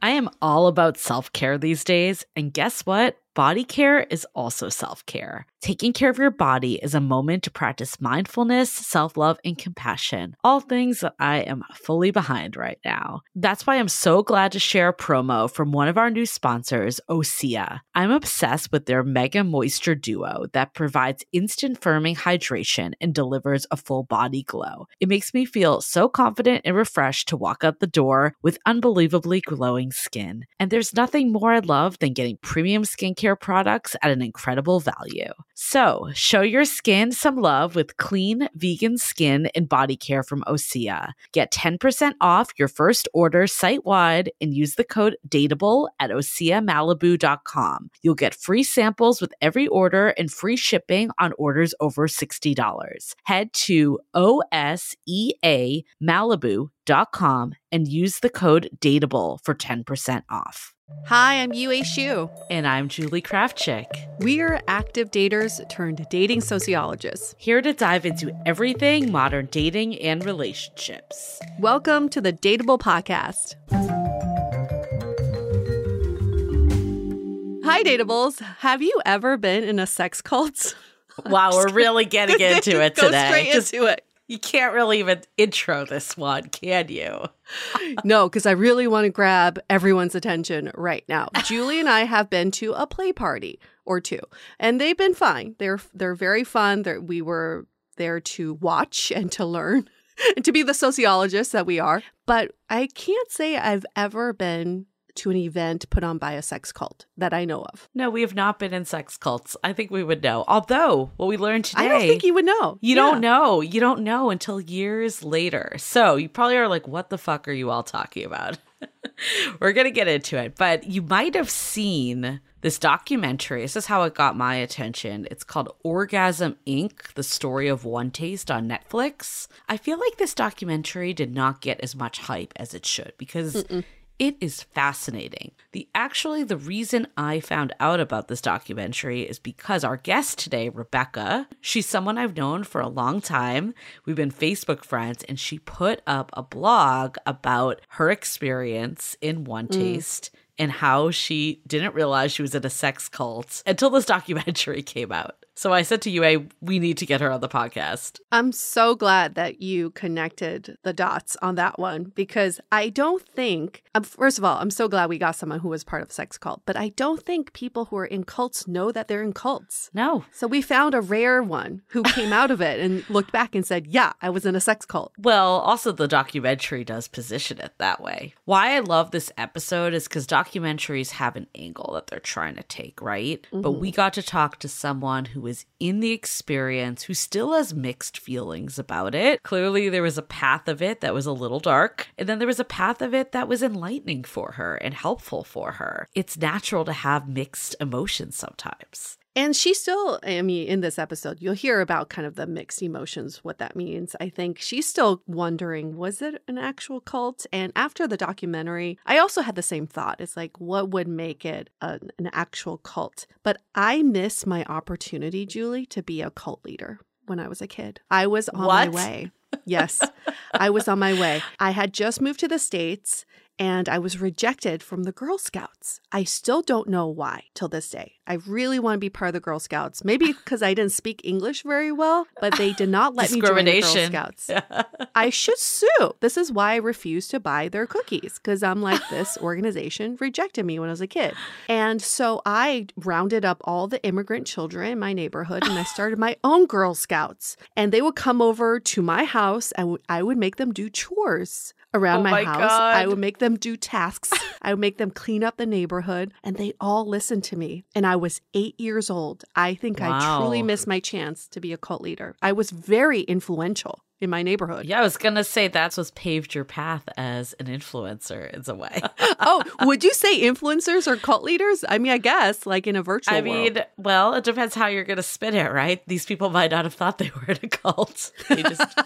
I am all about self-care these days, and guess what? Body care is also self-care. Taking care of your body is a moment to practice mindfulness, self-love, and compassion, all things that I am fully behind right now. That's why I'm so glad to share a promo from one of our new sponsors, Osea. I'm obsessed with their Mega Moisture Duo that provides instant firming hydration and delivers a full body glow. It makes me feel so confident and refreshed to walk out the door with unbelievably glowing skin. And there's nothing more I love than getting premium skincare products at an incredible value. So, show your skin some love with clean, vegan skin and body care from Osea. Get 10% off your first order site-wide and use the code DATEABLE at OseaMalibu.com. You'll get free samples with every order and free shipping on orders over $60. Head to OSEAMalibu.com and use the code DATEABLE for 10% off. Hi, I'm Yue Xu. And I'm Julie Krafchick. We're active daters turned dating sociologists. Here to dive into everything modern dating and relationships. Welcome to the Dateable Podcast. Hi, Dateables. Have you ever been in a sex cult? Wow, we're really getting into it today. Go straight into it. You can't really even intro this one, can you? No, because I really want to grab everyone's attention right now. Julie and I have been to a play party or two, and they've been fine. They're very fun. We were there to watch and to learn and to be the sociologists that we are. But I can't say I've ever been to an event put on by a sex cult that I know of. No, we have not been in sex cults. I think we would know. Although, what we learned today... I don't think you would know. You don't know. You don't know until years later. So you probably are like, what the fuck are you all talking about? We're going to get into it. But you might have seen this documentary. This is how it got my attention. It's called Orgasm Inc., The Story of One Taste on Netflix. I feel like this documentary did not get as much hype as it should because... It is fascinating. The reason I found out about this documentary is because our guest today, Rebecca, she's someone I've known for a long time. We've been Facebook friends, and she put up a blog about her experience in One Taste and how she didn't realize she was in a sex cult until this documentary came out. So I said to Yue, we need to get her on the podcast. I'm so glad that you connected the dots on that one because I don't think, first of all, I'm so glad we got someone who was part of a sex cult, but I don't think people who are in cults know that they're in cults. No. So we found a rare one who came out of it and looked back and said, yeah, I was in a sex cult. Well, also the documentary does position it that way. Why I love this episode is because documentaries have an angle that they're trying to take, right? Mm-hmm. But we got to talk to someone who was in the experience, who still has mixed feelings about it. Clearly, there was a path of it that was a little dark, and then there was a path of it that was enlightening for her and helpful for her. It's natural to have mixed emotions sometimes. And she still, I mean, in this episode, you'll hear about kind of the mixed emotions, what that means. I think she's still wondering, was it an actual cult? And after the documentary, I also had the same thought. It's like, what would make it an actual cult? But I miss my opportunity, Julie, to be a cult leader when I was a kid. I was on my way. Yes, I was on my way. I had just moved to the States. And I was rejected from the Girl Scouts. I still don't know why till this day. I really want to be part of the Girl Scouts. Maybe because I didn't speak English very well, but they did not let me join the Girl Scouts. I should sue. This is why I refused to buy their cookies, because I'm like, this organization rejected me when I was a kid. And so I rounded up all the immigrant children in my neighborhood and I started my own Girl Scouts. And they would come over to my house and I would make them do chores around my house. God. I would make them do tasks. I would make them clean up the neighborhood, and they all listened to me. And I was 8 years old. I think I truly missed my chance to be a cult leader. I was very influential in my neighborhood. Yeah, I was going to say that's what's paved your path as an influencer in some way. Oh, would you say influencers are cult leaders? I mean, I guess, like in a virtual world. Well, it depends how you're going to spin it, right? These people might not have thought they were in a cult. They just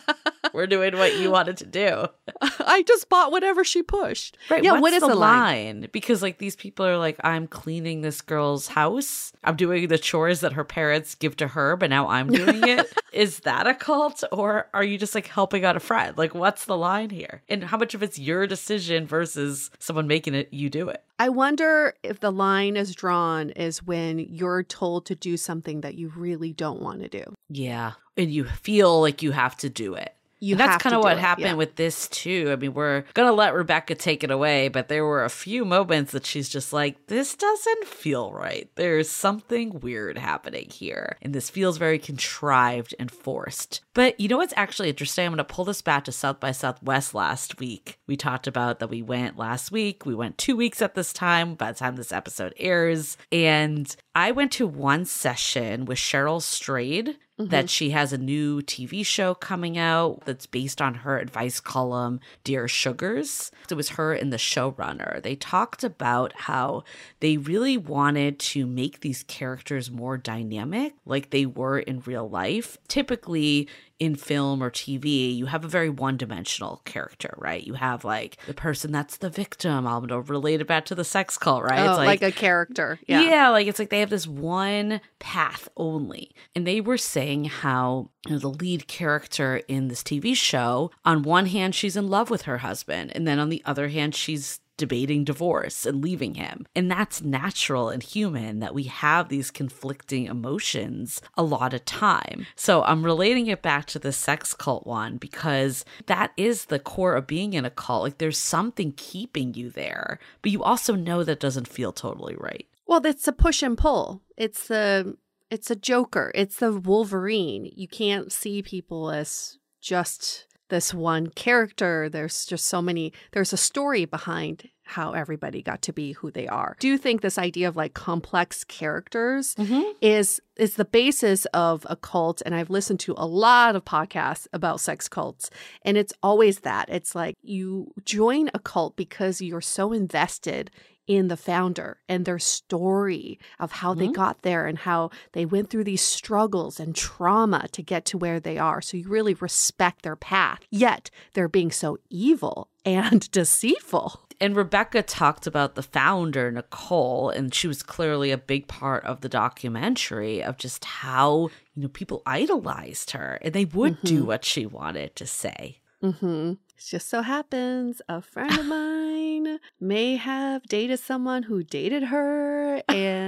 We're doing what you wanted to do. I just bought whatever she pushed. Right. Yeah, What's what is the the line? Because like these people are like, I'm cleaning this girl's house. I'm doing the chores that her parents give to her, but now I'm doing it. Is that a cult? Or are you just like helping out a friend? Like, what's the line here? And how much of it's your decision versus someone making it you do it? I wonder if the line is drawn is when you're told to do something that you really don't want to do. Yeah. And you feel like you have to do it. And that's kind of what happened with this too. I mean, we're going to let Rebecca take it away, but there were a few moments that she's just like, this doesn't feel right. There's something weird happening here. And this feels very contrived and forced. But you know what's actually interesting? I'm going to pull this back to South by Southwest last week. We talked about that we went last week. We went 2 weeks at this time by the time this episode airs. And I went to one session with Cheryl Strayed. That she has a new TV show coming out that's based on her advice column, Dear Sugars. It was her and the showrunner. They talked about how they really wanted to make these characters more dynamic, like they were in real life. Typically, in film or TV, you have a very one-dimensional character, right? You have like the person that's the victim. I'm going to relate it back to the sex cult, right? Oh, it's like a character. Yeah. Yeah, like it's like they have this one path only. And they were saying how, you know, the lead character in this TV show, on one hand, she's in love with her husband. And then on the other hand, she's debating divorce and leaving him. And that's natural and human that we have these conflicting emotions a lot of time. So I'm relating it back to the sex cult one because that is the core of being in a cult. Like there's something keeping you there, but you also know that doesn't feel totally right. Well, it's a push and pull. It's a Joker. It's the Wolverine. You can't see people as just this one character. There's just so many. There's a story behind how everybody got to be who they are. Do you think this idea of like complex characters is the basis of a cult? And I've listened to a lot of podcasts about sex cults, and it's always that. It's like you join a cult because you're so invested in the founder and their story of how they got there and how they went through these struggles and trauma to get to where they are. So you really respect their path, yet they're being so evil and deceitful. And Rebecca talked about the founder, Nicole, and she was clearly a big part of the documentary of just how, you know, people idolized her and they would do what she wanted to say. It just so happens a friend of mine may have dated someone who dated her,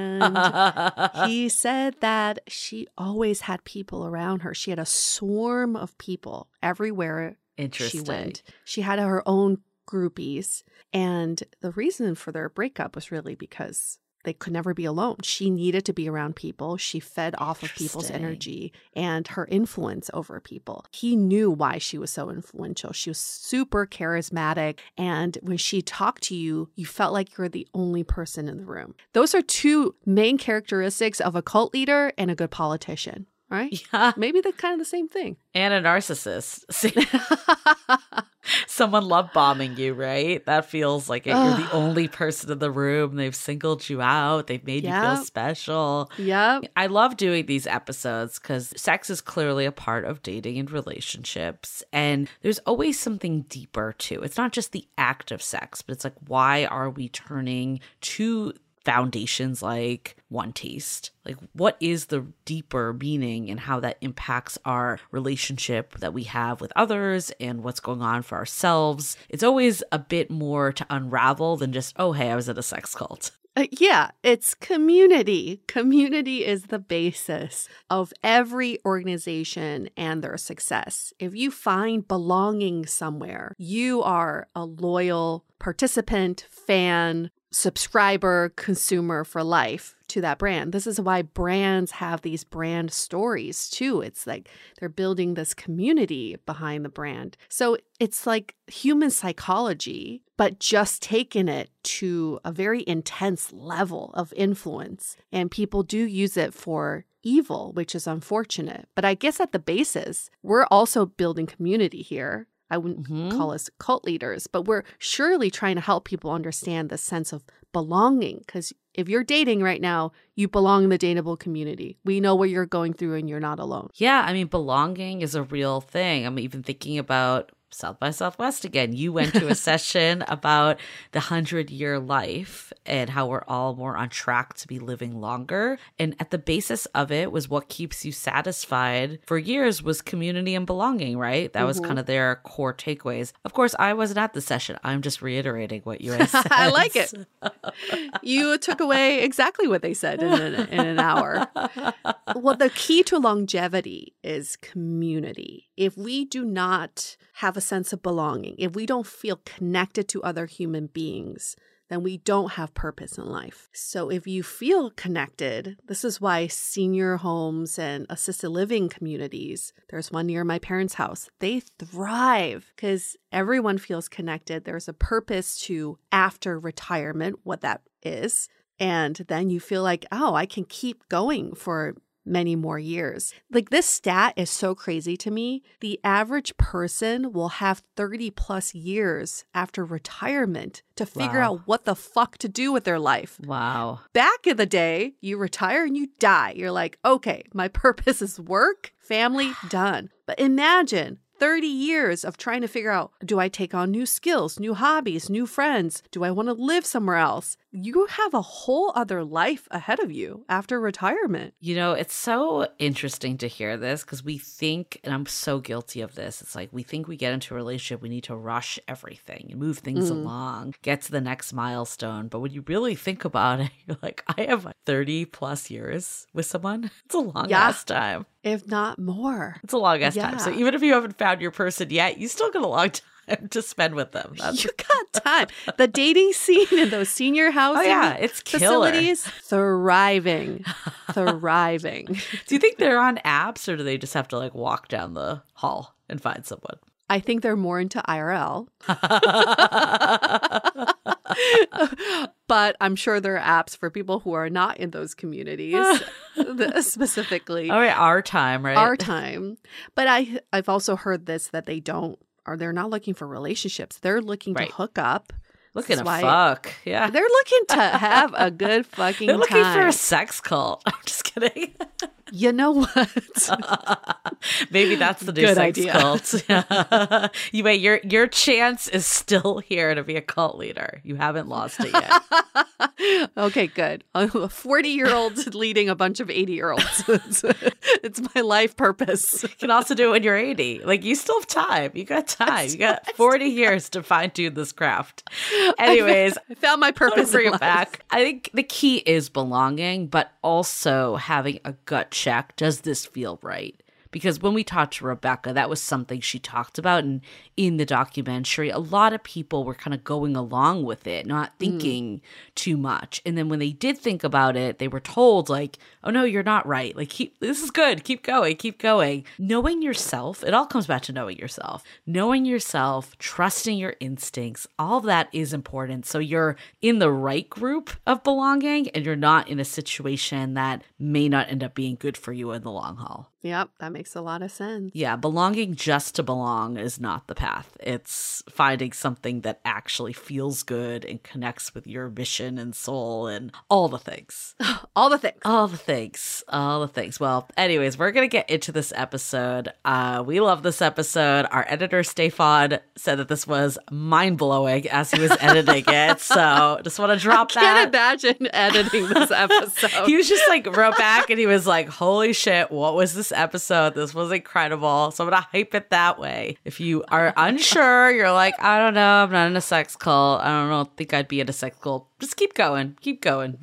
and he said that she always had people around her. She had a swarm of people everywhere she went. She had her own groupies, and the reason for their breakup was really because they could never be alone. She needed to be around people. She fed off of people's energy and her influence over people. He knew why she was so influential. She was super charismatic. And when she talked to you, you felt like you were the only person in the room. Those are two main characteristics of a cult leader and a good politician. Right? Yeah. Maybe they're kind of the same thing. And a narcissist. Someone love bombing you, right? That feels like it. You're the only person in the room. They've singled you out. They've made you feel special. Yeah. I love doing these episodes because sex is clearly a part of dating and relationships. And there's always something deeper too. It's not just the act of sex, but it's like, why are we turning to foundations like One Taste? Like, what is the deeper meaning and how that impacts our relationship that we have with others and what's going on for ourselves? It's always a bit more to unravel than just, oh, hey, I was at a sex cult. Yeah, it's community. Community is the basis of every organization and their success. If you find belonging somewhere, you are a loyal participant, fan, subscriber, consumer for life to that brand. This is why brands have these brand stories too. It's like they're building this community behind the brand. So it's like human psychology, but just taking it to a very intense level of influence. And people do use it for evil, which is unfortunate. But I guess at the basis, we're also building community here. I wouldn't call us cult leaders, but we're surely trying to help people understand the sense of belonging. Because if you're dating right now, you belong in the dateable community. We know what you're going through and you're not alone. Yeah, I mean, belonging is a real thing. I'm even thinking about South by Southwest again. You went to a session about the 100-year life and how we're all more on track to be living longer. And at the basis of it was what keeps you satisfied for years was community and belonging, right? That was kind of their core takeaways. Of course, I wasn't at the session. I'm just reiterating what you said. I like it. You took away exactly what they said in an hour. Well, the key to longevity is community. If we do not have a sense of belonging, if we don't feel connected to other human beings, then we don't have purpose in life. So if you feel connected, this is why senior homes and assisted living communities, there's one near my parents' house, they thrive because everyone feels connected. There's a purpose to after retirement, what that is. And then you feel like, oh, I can keep going for many more years. Like this stat is so crazy to me. The average person will have 30 plus years after retirement to figure out what the fuck to do with their life. Wow. Back in the day, you retire and you die. You're like, okay, my purpose is work, family, done. But imagine 30 years of trying to figure out, do I take on new skills, new hobbies, new friends? Do I want to live somewhere else? You have a whole other life ahead of you after retirement. You know, it's so interesting to hear this because we think, and I'm so guilty of this, it's like we think we get into a relationship, we need to rush everything and move things along, get to the next milestone. But when you really think about it, you're like, I have 30 plus years with someone. It's a long ass time. If not more. It's a long ass time. So even if you haven't found your person yet, you still got a long time to spend with them. You got time. The dating scene in those senior housing it's facilities, thriving. Thriving. Do you think they're on apps or do they just have to like walk down the hall and find someone? I think they're more into IRL. But I'm sure there are apps for people who are not in those communities specifically. Oh, yeah, our time, right? Our time. But I've also heard this, that they're not looking for relationships. They're looking to hook up. Looking to fuck. Yeah. They're looking to have a good fucking time. They're looking for a sex cult. I'm just kidding. You know what? Maybe that's the new good sex idea. cult. Your chance is still here to be a cult leader. You haven't lost it yet. Okay, good. A 40-year-old leading a bunch of 80-year-olds. It's my life purpose. You can also do it when you're 80. Like, you still have time. You got time. You got 40 years to fine-tune this craft. Anyways, I found my purpose. Bring it back. I think the key is belonging, but also having a gut check. Does this feel right? Because when we talked to Rebecca, that was something she talked about. And in the documentary, a lot of people were kind of going along with it, not thinking too much. And then when they did think about it, they were told like, oh, no, you're not right. Like, this is good. Keep going. Keep going. Knowing yourself, it all comes back to knowing yourself. Knowing yourself, trusting your instincts, all of that is important. So you're in the right group of belonging and you're not in a situation that may not end up being good for you in the long haul. Yep, that makes a lot of sense. Yeah, belonging just to belong is not the path. It's finding something that actually feels good and connects with your mission and soul and all the things. All the things. All the things. All the things. Well, anyways, we're going to get into this episode. We love this episode. Our editor, Stefan, said that this was mind-blowing as he was editing it. So just want to drop that. I can't imagine editing this episode. He was just like, wrote back and he was like, holy shit, what was this episode? This was incredible. So I'm going to hype it that way. If you are unsure, you're like, I don't know, I'm not in a sex cult. I don't think I'd be in a sex cult. Just keep going. Keep going.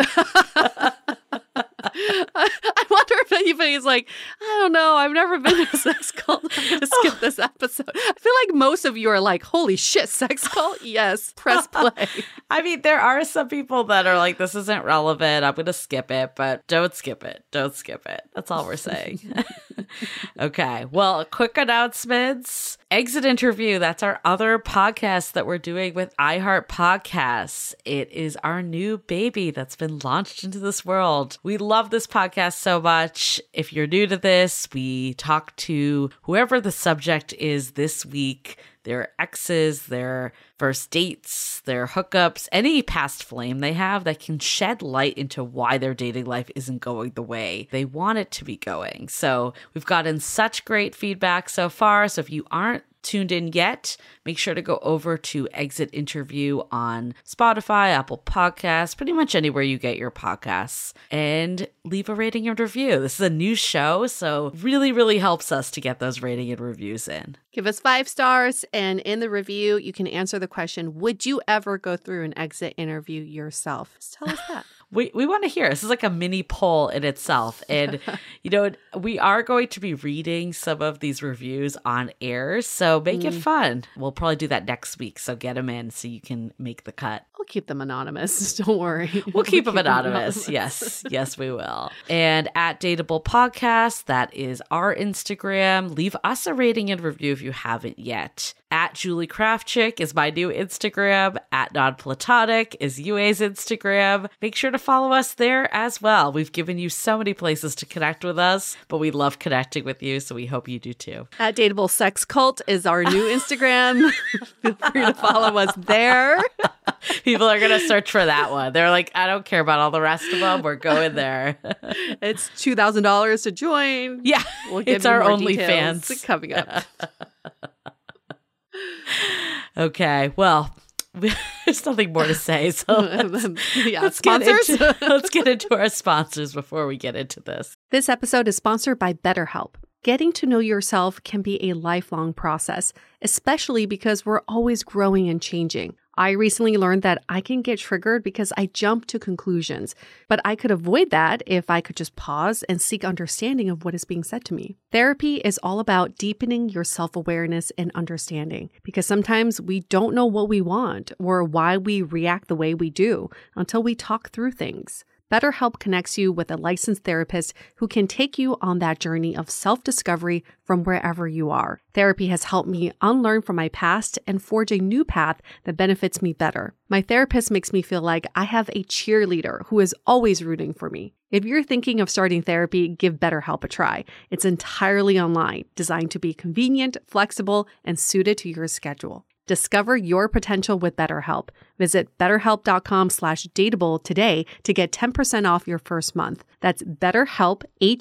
I wonder if anybody's like, I don't know, I've never been in a sex cult. I'm going to skip this episode. I feel like most of you are like, holy shit, sex cult? Yes, press play. I mean, there are some people that are like, this isn't relevant. I'm going to skip it, but don't skip it. Don't skip it. That's all we're saying. Okay. Well, quick announcements. Exit Interview. That's our other podcast that we're doing with iHeart Podcasts. It is our new baby that's been launched into this world. We love this podcast so much. If you're new to this, we talk to whoever the subject is this week. their exes, their first dates, their hookups, any past flame they have that can shed light into why their dating life isn't going the way they want it to be going. So we've gotten such great feedback so far. So if you aren't tuned in yet, make sure to go over to Exit Interview on Spotify, Apple Podcasts, pretty much anywhere you get your podcasts, and leave a rating and review. This is a new show, so really, really helps us to get those rating and reviews in. Give us 5 stars, and in the review, you can answer the question, would you ever go through an exit interview yourself? Just tell us that. We want to hear. This is like a mini poll in itself. And, you know, we are going to be reading some of these reviews on air, so make it fun. We'll probably do that next week, so get them in so you can make the cut. We'll keep them anonymous. Don't worry. We'll keep them anonymous. Yes. Yes, we will. And at Dateable Podcast, that is our Instagram. Leave us a rating and review if you haven't yet. At Julie Craft Chick is my new Instagram. At Non-Platonic is UA's Instagram. Make sure to follow us there as well. We've given you so many places to connect with us, but we love connecting with you, so we hope you do too. At Dateable Sex Cult is our new Instagram. Feel free to follow us there. People are going to search for that one. They're like, I don't care about all the rest of them. We're going there. It's $2,000 to join. Yeah, we'll give it's you our more OnlyFans details coming up. Okay, well, there's nothing more to say. So let's get into our sponsors before we get into this. This episode is sponsored by BetterHelp. Getting to know yourself can be a lifelong process, especially because we're always growing and changing. I recently learned that I can get triggered because I jump to conclusions, but I could avoid that if I could just pause and seek understanding of what is being said to me. Therapy is all about deepening your self-awareness and understanding, because sometimes we don't know what we want or why we react the way we do until we talk through things. BetterHelp connects you with a licensed therapist who can take you on that journey of self-discovery from wherever you are. Therapy has helped me unlearn from my past and forge a new path that benefits me better. My therapist makes me feel like I have a cheerleader who is always rooting for me. If you're thinking of starting therapy, give BetterHelp a try. It's entirely online, designed to be convenient, flexible, and suited to your schedule. Discover your potential with BetterHelp. Visit BetterHelp.com/dateable today to get 10% off your first month. That's BetterHelp,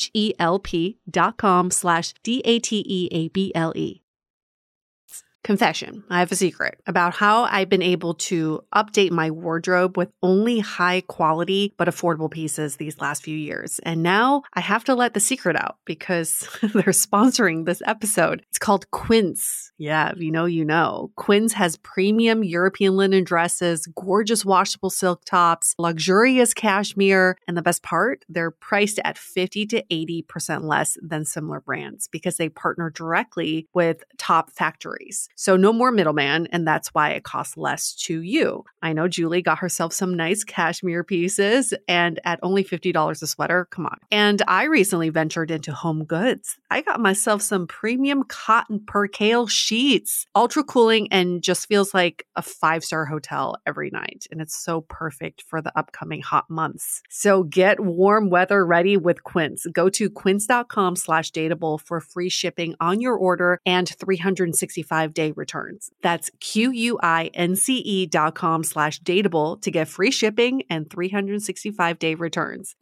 HELP.com/DATEABLE. Confession. I have a secret about how I've been able to update my wardrobe with only high quality but affordable pieces these last few years. And now I have to let the secret out because they're sponsoring this episode. It's called Quince. Yeah, if you know, you know. Quince has premium European linen dresses, gorgeous washable silk tops, luxurious cashmere, and the best part, they're priced at 50 to 80% less than similar brands because they partner directly with top factories. So no more middleman, and that's why it costs less to you. I know Julie got herself some nice cashmere pieces, and at only $50 a sweater, come on. And I recently ventured into home goods. I got myself some premium cotton percale sheets, ultra cooling, and just feels like a 5-star hotel every night. And it's so perfect for the upcoming hot months. So get warm weather ready with Quince. Go to quince.com/dateable for free shipping on your order and 365-day returns. That's QUINCE.com/dateable to get free shipping and 365-day returns.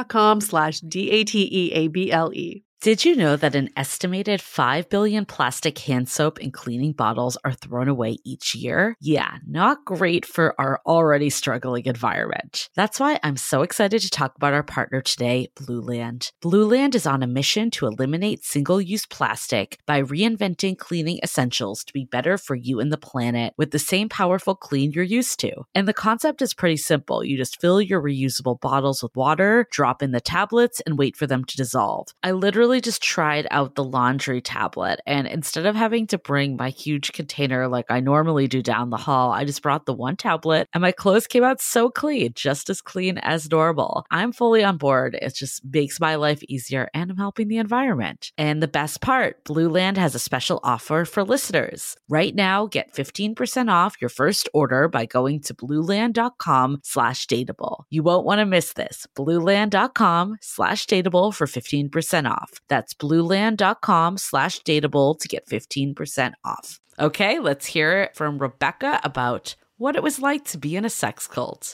Quince.com/DATEABLE. Did you know that an estimated 5 billion plastic hand soap and cleaning bottles are thrown away each year? Yeah, not great for our already struggling environment. That's why I'm so excited to talk about our partner today, Blueland. Blueland is on a mission to eliminate single-use plastic by reinventing cleaning essentials to be better for you and the planet with the same powerful clean you're used to. And the concept is pretty simple. You just fill your reusable bottles with water, drop in the tablets, and wait for them to dissolve. I literally just tried out the laundry tablet, and instead of having to bring my huge container like I normally do down the hall, I just brought the one tablet and my clothes came out so clean, just as clean as normal. I'm fully on board. It just makes my life easier and I'm helping the environment. And the best part, Blueland has a special offer for listeners. Right now, get 15% off your first order by going to blueland.com/dateable. You won't want to miss this. Blueland.com/dateable for 15% off. off. That's blueland.com/dateable to get 15% off. Okay, let's hear it from Rebecca about what it was like to be in a sex cult.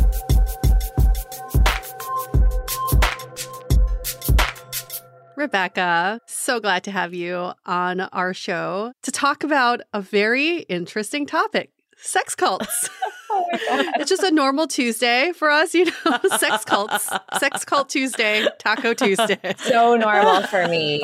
Rebecca, so glad to have you on our show to talk about a very interesting topic, sex cults. Oh my God. It's just a normal Tuesday for us, sex cults, sex cult Tuesday, Taco Tuesday. So normal for me.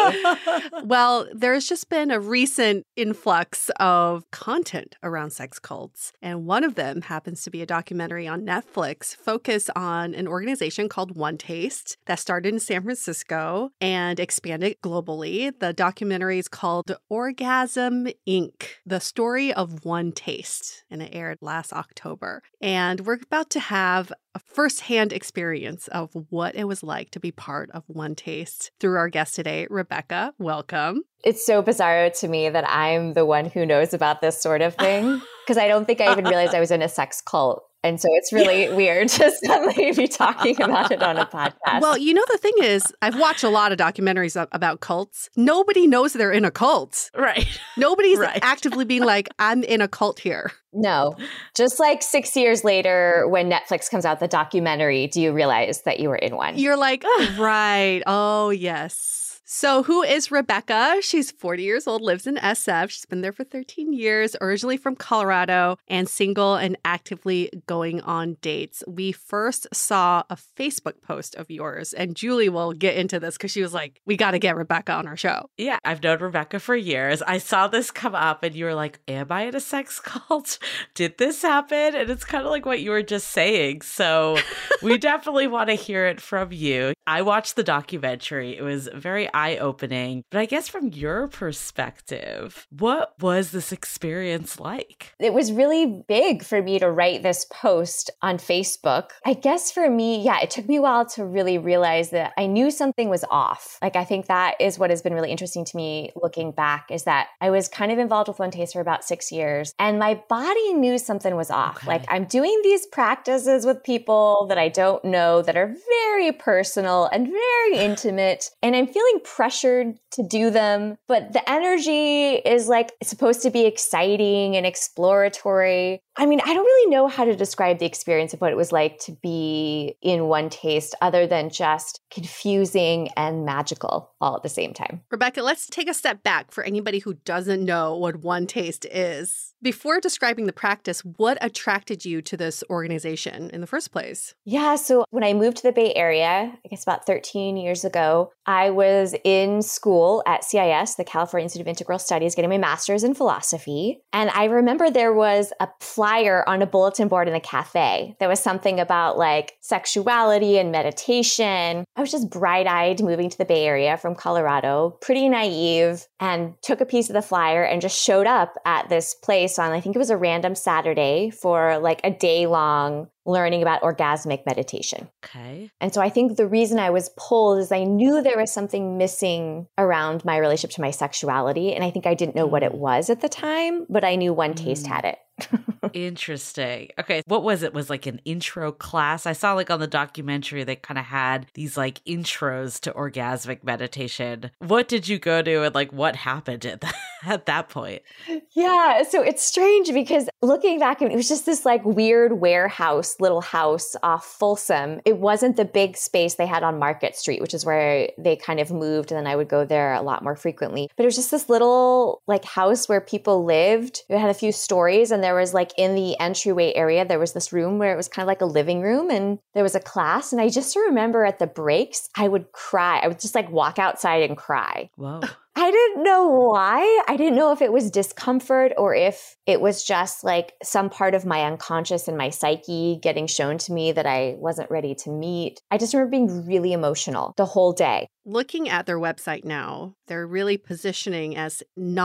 Well, there's just been a recent influx of content around sex cults. And one of them happens to be a documentary on Netflix focused on an organization called One Taste that started in San Francisco and expanded globally. The documentary is called Orgasm Inc., The Story of One Taste, and it aired last October. And we're about to have a firsthand experience of what it was like to be part of One Taste through our guest today, Rebecca. Welcome. It's so bizarre to me that I'm the one who knows about this sort of thing, because I don't think I even realized I was in a sex cult. And so it's really weird to suddenly be talking about it on a podcast. Well, the thing is, I've watched a lot of documentaries about cults. Nobody knows they're in a cult. Right. Nobody's actively being like, I'm in a cult here. No. Just like 6 years later, when Netflix comes out, the documentary, do you realize that you were in one? You're like, right. Oh, yes. So who is Rebecca? She's 40 years old, lives in SF. She's been there for 13 years, originally from Colorado, and single and actively going on dates. We first saw a Facebook post of yours, and Julie will get into this because she was like, we got to get Rebecca on our show. Yeah, I've known Rebecca for years. I saw this come up and you were like, am I in a sex cult? Did this happen? And it's kind of like what you were just saying. So we definitely want to hear it from you. I watched the documentary. It was very eye-opening. But I guess from your perspective, what was this experience like? It was really big for me to write this post on Facebook. I guess for me, it took me a while to really realize that I knew something was off. Like, I think that is what has been really interesting to me looking back, is that I was kind of involved with One Taste for about 6 years, and my body knew something was off. Okay. Like, I'm doing these practices with people that I don't know that are very personal and very intimate, and I'm feeling pressured to do them, but the energy is like supposed to be exciting and exploratory. I mean, I don't really know how to describe the experience of what it was like to be in One Taste other than just confusing and magical all at the same time. Rebecca, let's take a step back for anybody who doesn't know what One Taste is. Before describing the practice, what attracted you to this organization in the first place? Yeah, so when I moved to the Bay Area, I guess about 13 years ago, I was in school at CIS, the California Institute of Integral Studies, getting my master's in philosophy. And I remember there was a flyer on a bulletin board in a cafe. There was something about like sexuality and meditation. I was just bright-eyed moving to the Bay Area from Colorado, pretty naive, and took a piece of the flyer and just showed up at this place on, I think it was a random Saturday, for like a day-long learning about orgasmic meditation. Okay. And so I think the reason I was pulled is I knew there was something missing around my relationship to my sexuality. And I think I didn't know what it was at the time, but I knew One Taste had it. Interesting. Okay. What was it? Was like an intro class? I saw like on the documentary, they kind of had these like intros to orgasmic meditation. What did you go to and like what happened at that point? Yeah. So it's strange because looking back, it was just this like weird warehouse, little house off Folsom. It wasn't the big space they had on Market Street, which is where they kind of moved. And then I would go there a lot more frequently. But it was just this little like house where people lived. It had a few stories, and there was like in the entryway area, there was this room where it was kind of like a living room, and there was a class. And I just remember at the breaks, I would cry. I would just like walk outside and cry. Whoa. I didn't know why. I didn't know if it was discomfort or if it was just like some part of my unconscious and my psyche getting shown to me that I wasn't ready to meet. I just remember being really emotional the whole day. Looking at their website now, they're really positioning as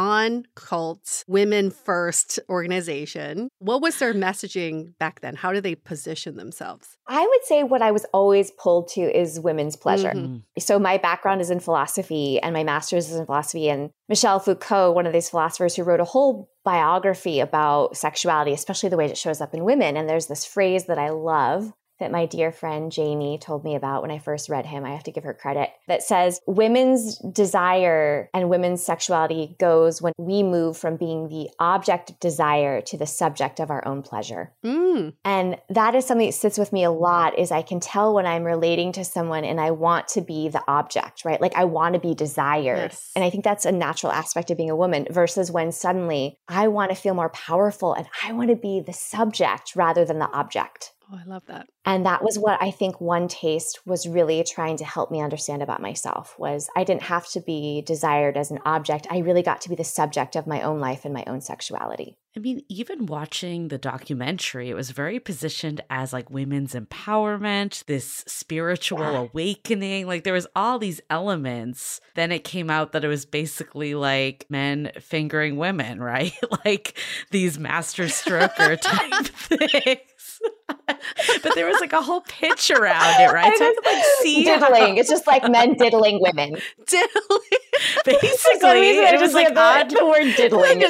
non-cult, women-first organization. What was their messaging back then? How did they position themselves? I would say what I was always pulled to is women's pleasure. Mm-hmm. So my background is in philosophy and my master's is in philosophy. And Michel Foucault, one of these philosophers who wrote a whole biography about sexuality, especially the way it shows up in women. And there's this phrase that I love that my dear friend Jamie told me about when I first read him. I have to give her credit. That says women's desire and women's sexuality goes when we move from being the object of desire to the subject of our own pleasure. And that is something that sits with me a lot, is I can tell when I'm relating to someone and I want to be the object, right? Like I want to be desired. Yes. And I think that's a natural aspect of being a woman versus when suddenly I want to feel more powerful and I want to be the subject rather than the object. Oh, I love that. And that was what I think One Taste was really trying to help me understand about myself, was I didn't have to be desired as an object. I really got to be the subject of my own life and my own sexuality. I mean, even watching the documentary, it was very positioned as like women's empowerment, this spiritual awakening. Like there was all these elements. Then it came out that it was basically like men fingering women, right? Like these master stroker type things. But there was like a whole pitch around it, right? So I could like see diddling. It's just like men diddling women. Diddling. Basically, it was like odd. The word diddling.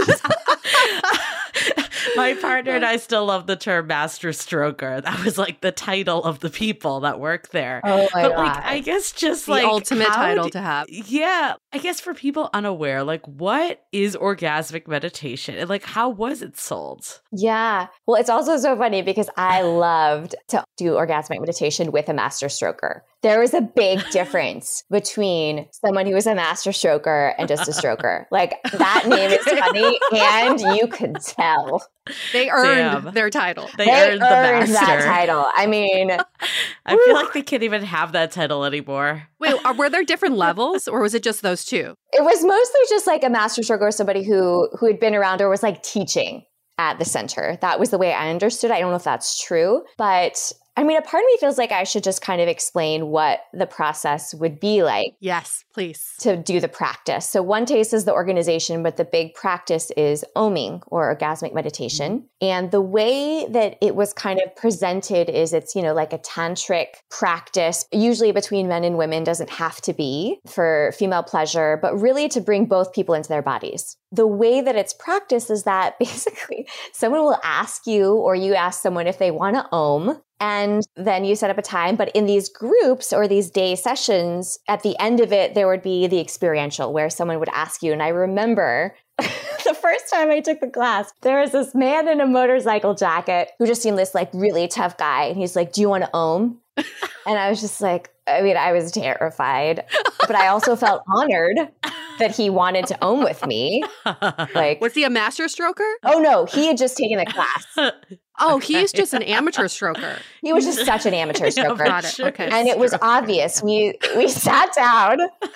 My partner and I still love the term master stroker. That was like the title of the people that work there. Oh my but God. like, I guess just The like ultimate title to have. Yeah. I guess for people unaware, like what is orgasmic meditation? And like, how was it sold? Yeah. Well, it's also so funny because I loved to do orgasmic meditation with a master stroker. There was a big difference between someone who was a master stroker and just a stroker. Like that name is funny and you could tell. They earned their title. They earned the master. That title. I mean, I feel like they can't even have that title anymore. Wait, were there different levels or was it just those two? it was mostly just like a master stroker or somebody who had been around or was like teaching at the center. That was the way I understood. I don't know if that's true, but I mean, a part of me feels like I should just kind of explain what the process would be like. Yes, please. To do the practice. So One Taste is the organization, but the big practice is oming or orgasmic meditation. And the way that it was kind of presented is it's, you know, like a tantric practice, usually between men and women, doesn't have to be for female pleasure, but really to bring both people into their bodies. The way that it's practiced is that basically someone will ask you or you ask someone if they want to om. And then you set up a time. But in these groups or these day sessions, at the end of it, there would be the experiential where someone would ask you. And I remember the first time I took the class, there was this man in a motorcycle jacket who just seemed this like really tough guy. And he's like, "Do you want to om?" And I was just like, I mean, I was terrified, but I also felt honored that he wanted to om with me. Like, was he a master stroker? Oh no, he had just taken a class. Oh, he's just an amateur stroker. He was just such an amateur stroker. Got it. Okay. And it was obvious. We sat down.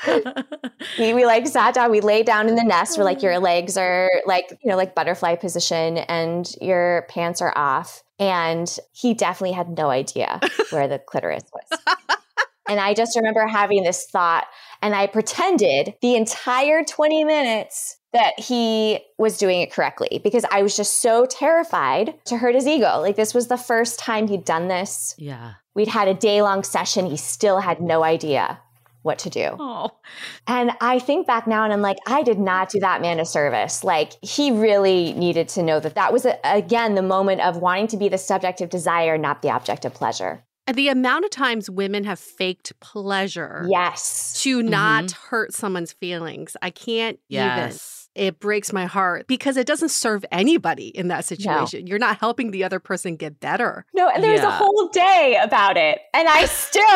we like sat down. We laid down in the nest where like your legs are like, you know, like butterfly position and your pants are off. And he definitely had no idea where the clitoris was. And I just remember having this thought, and I pretended the entire 20 minutes that he was doing it correctly because I was just so terrified to hurt his ego. Like this was the first time he'd done this. Yeah. We'd had a day-long session. He still had no idea what to do. Oh. And I think back now and I'm like, I did not do that man a service. Like he really needed to know that that was, again, the moment of wanting to be the subject of desire, not the object of pleasure. And the amount of times women have faked pleasure Yes. to not hurt someone's feelings. I can't even. It breaks my heart because it doesn't serve anybody in that situation. No. You're not helping the other person get better. No, and there's a whole day about it. And I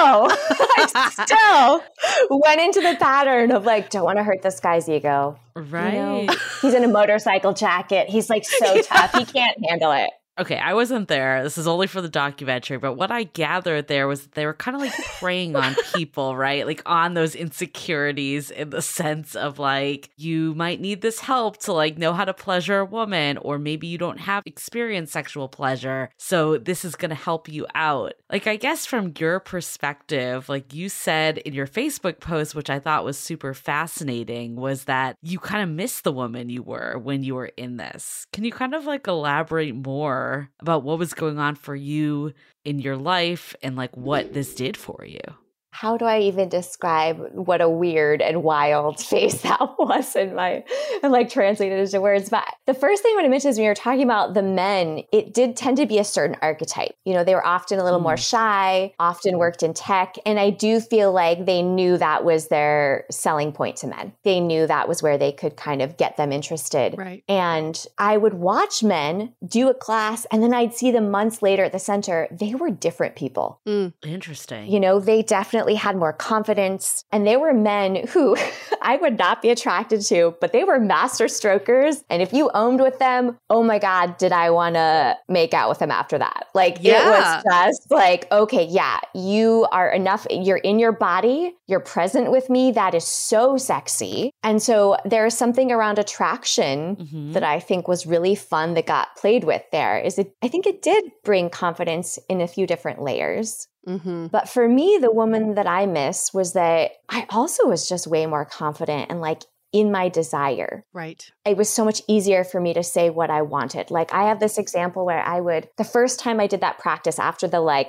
still went into the pattern of like, don't want to hurt this guy's ego. Right. You know, he's in a motorcycle jacket. He's like so tough. He can't handle it. Okay, I wasn't there. This is only for the documentary. But what I gathered there was that they were kind of like preying on people, right? Like on those insecurities in the sense of like, you might need this help to like know how to pleasure a woman, or maybe you don't have experienced sexual pleasure. So this is going to help you out. Like, I guess from your perspective, like you said in your Facebook post, which I thought was super fascinating, was that you kind of missed the woman you were when you were in this. Can you kind of like elaborate more about what was going on for you in your life and like what this did for you? how do I even describe what a weird and wild phase that was and like translate it into words. But the first thing I want to mention is when you're talking about the men, it did tend to be a certain archetype. You know, they were often a little more shy, often worked in tech. And I do feel like they knew that was their selling point to men. They knew that was where they could kind of get them interested. Right. And I would watch men do a class and then I'd see them months later at the center. They were different people. Interesting. You know, they definitely had more confidence. And they were men who I would not be attracted to, but they were master strokers. And if you owned with them, oh my God, did I want to make out with them after that? Like, it was just like, okay, yeah, you are enough. You're in your body. You're present with me. That is so sexy. And so there's something around attraction that I think was really fun that got played with there. I think it did bring confidence in a few different layers. But for me, the woman that I miss was that I also was just way more confident and like in my desire. Right. It was so much easier for me to say what I wanted. Like I have this example where the first time I did that practice after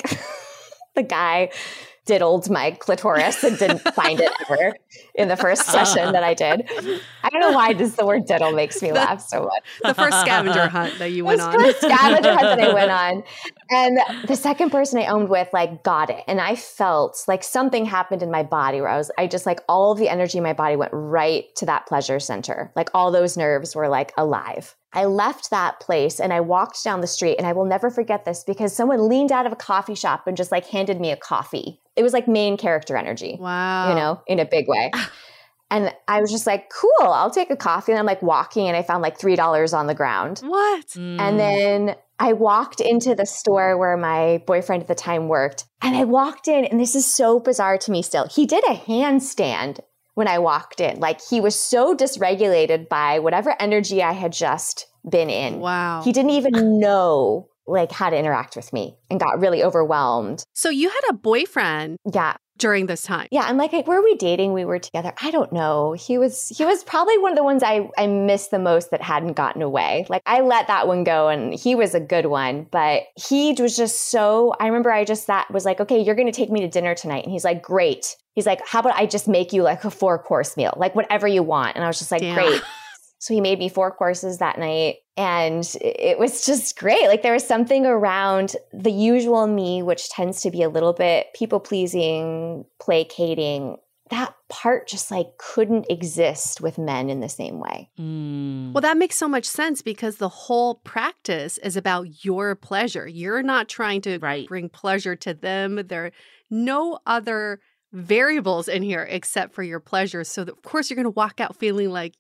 the guy diddled my clitoris and didn't find it ever in the first session that I did. I don't know why just the word diddle makes me laugh so much. The first scavenger hunt that you went on. The first scavenger hunt that I went on. And the second person I owned with like got it. And I felt like something happened in my body where I just like all of the energy in my body went right to that pleasure center. Like all those nerves were like alive. I left that place and I walked down the street and I will never forget this because someone leaned out of a coffee shop and just like handed me a coffee. It was like main character energy. Wow. You know, in a big way. And I was just like, cool, I'll take a coffee. And I'm like walking and I found like $3 on the ground. What? And then I walked into the store where my boyfriend at the time worked. And I walked in and this is so bizarre to me still. He did a handstand when I walked in. Like he was so dysregulated by whatever energy I had just been in. Wow. He didn't even know like how to interact with me and got really overwhelmed. So you had a boyfriend during this time. Yeah. I'm like, were we dating? We were together. I don't know. He was probably one of the ones I missed the most that hadn't gotten away. Like I let that one go and he was a good one, but he was just so, I remember I just was like, okay, you're going to take me to dinner tonight. And he's like, great. He's like, how about I just make you like a 4-course meal, like whatever you want. And I was just like, great. So he made me 4 courses that night and it was just great. Like there was something around the usual me, which tends to be a little bit people-pleasing, placating. That part just like couldn't exist with men in the same way. Well, that makes so much sense because the whole practice is about your pleasure. You're not trying to bring pleasure to them. There are no other variables in here except for your pleasure. So of course you're going to walk out feeling like,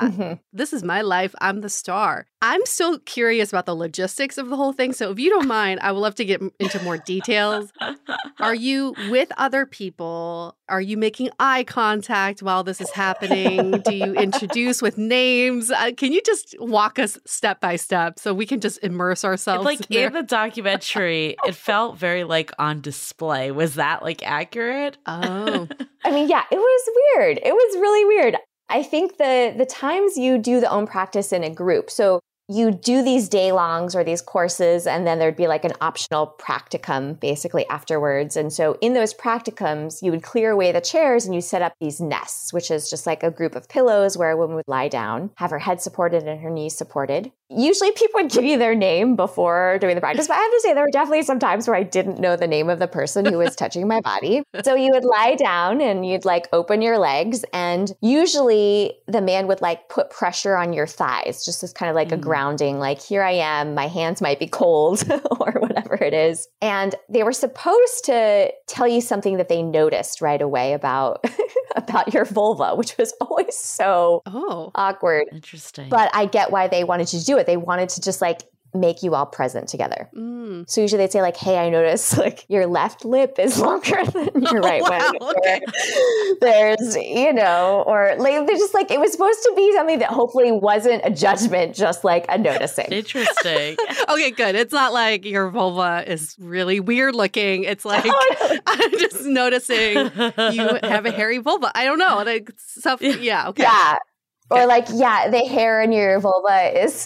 this is my life. I'm the star. I'm still curious about the logistics of the whole thing. So if you don't mind, I would love to get into more details. Are you with other people? Are you making eye contact while this is happening? Do you introduce with names? Can you just walk us step by step so we can just immerse ourselves? Like in the documentary, it felt very like on display. Was that like accurate? Oh. I mean, yeah, it was weird. It was really weird. I think the times you do the own practice in a group, so you do these day-longs or these courses, and then there'd be like an optional practicum basically afterwards. And so in those practicums, you would clear away the chairs and you set up these nests, which is just like a group of pillows where a woman would lie down, have her head supported and her knees supported. Usually people would give you their name before doing the practice, but I have to say there were definitely some times where I didn't know the name of the person who was touching my body. So you would lie down and you'd like open your legs, and usually the man would like put pressure on your thighs, just as kind of like a grounding, like here I am, my hands might be cold or whatever it is. And they were supposed to tell you something that they noticed right away about about your vulva, which was always so awkward. Interesting. But I get why they wanted to do it. They wanted to just like make you all present together. So usually they'd say like, hey, I noticed like your left lip is longer than your right one. Okay. There's, or like, they're just like, it was supposed to be something that hopefully wasn't a judgment, just like a noticing. Interesting. Okay, good. It's not like your vulva is really weird looking. It's like, I'm just noticing you have a hairy vulva. I don't know. Like stuff. Yeah. Okay. Yeah. Or like, the hair in your vulva is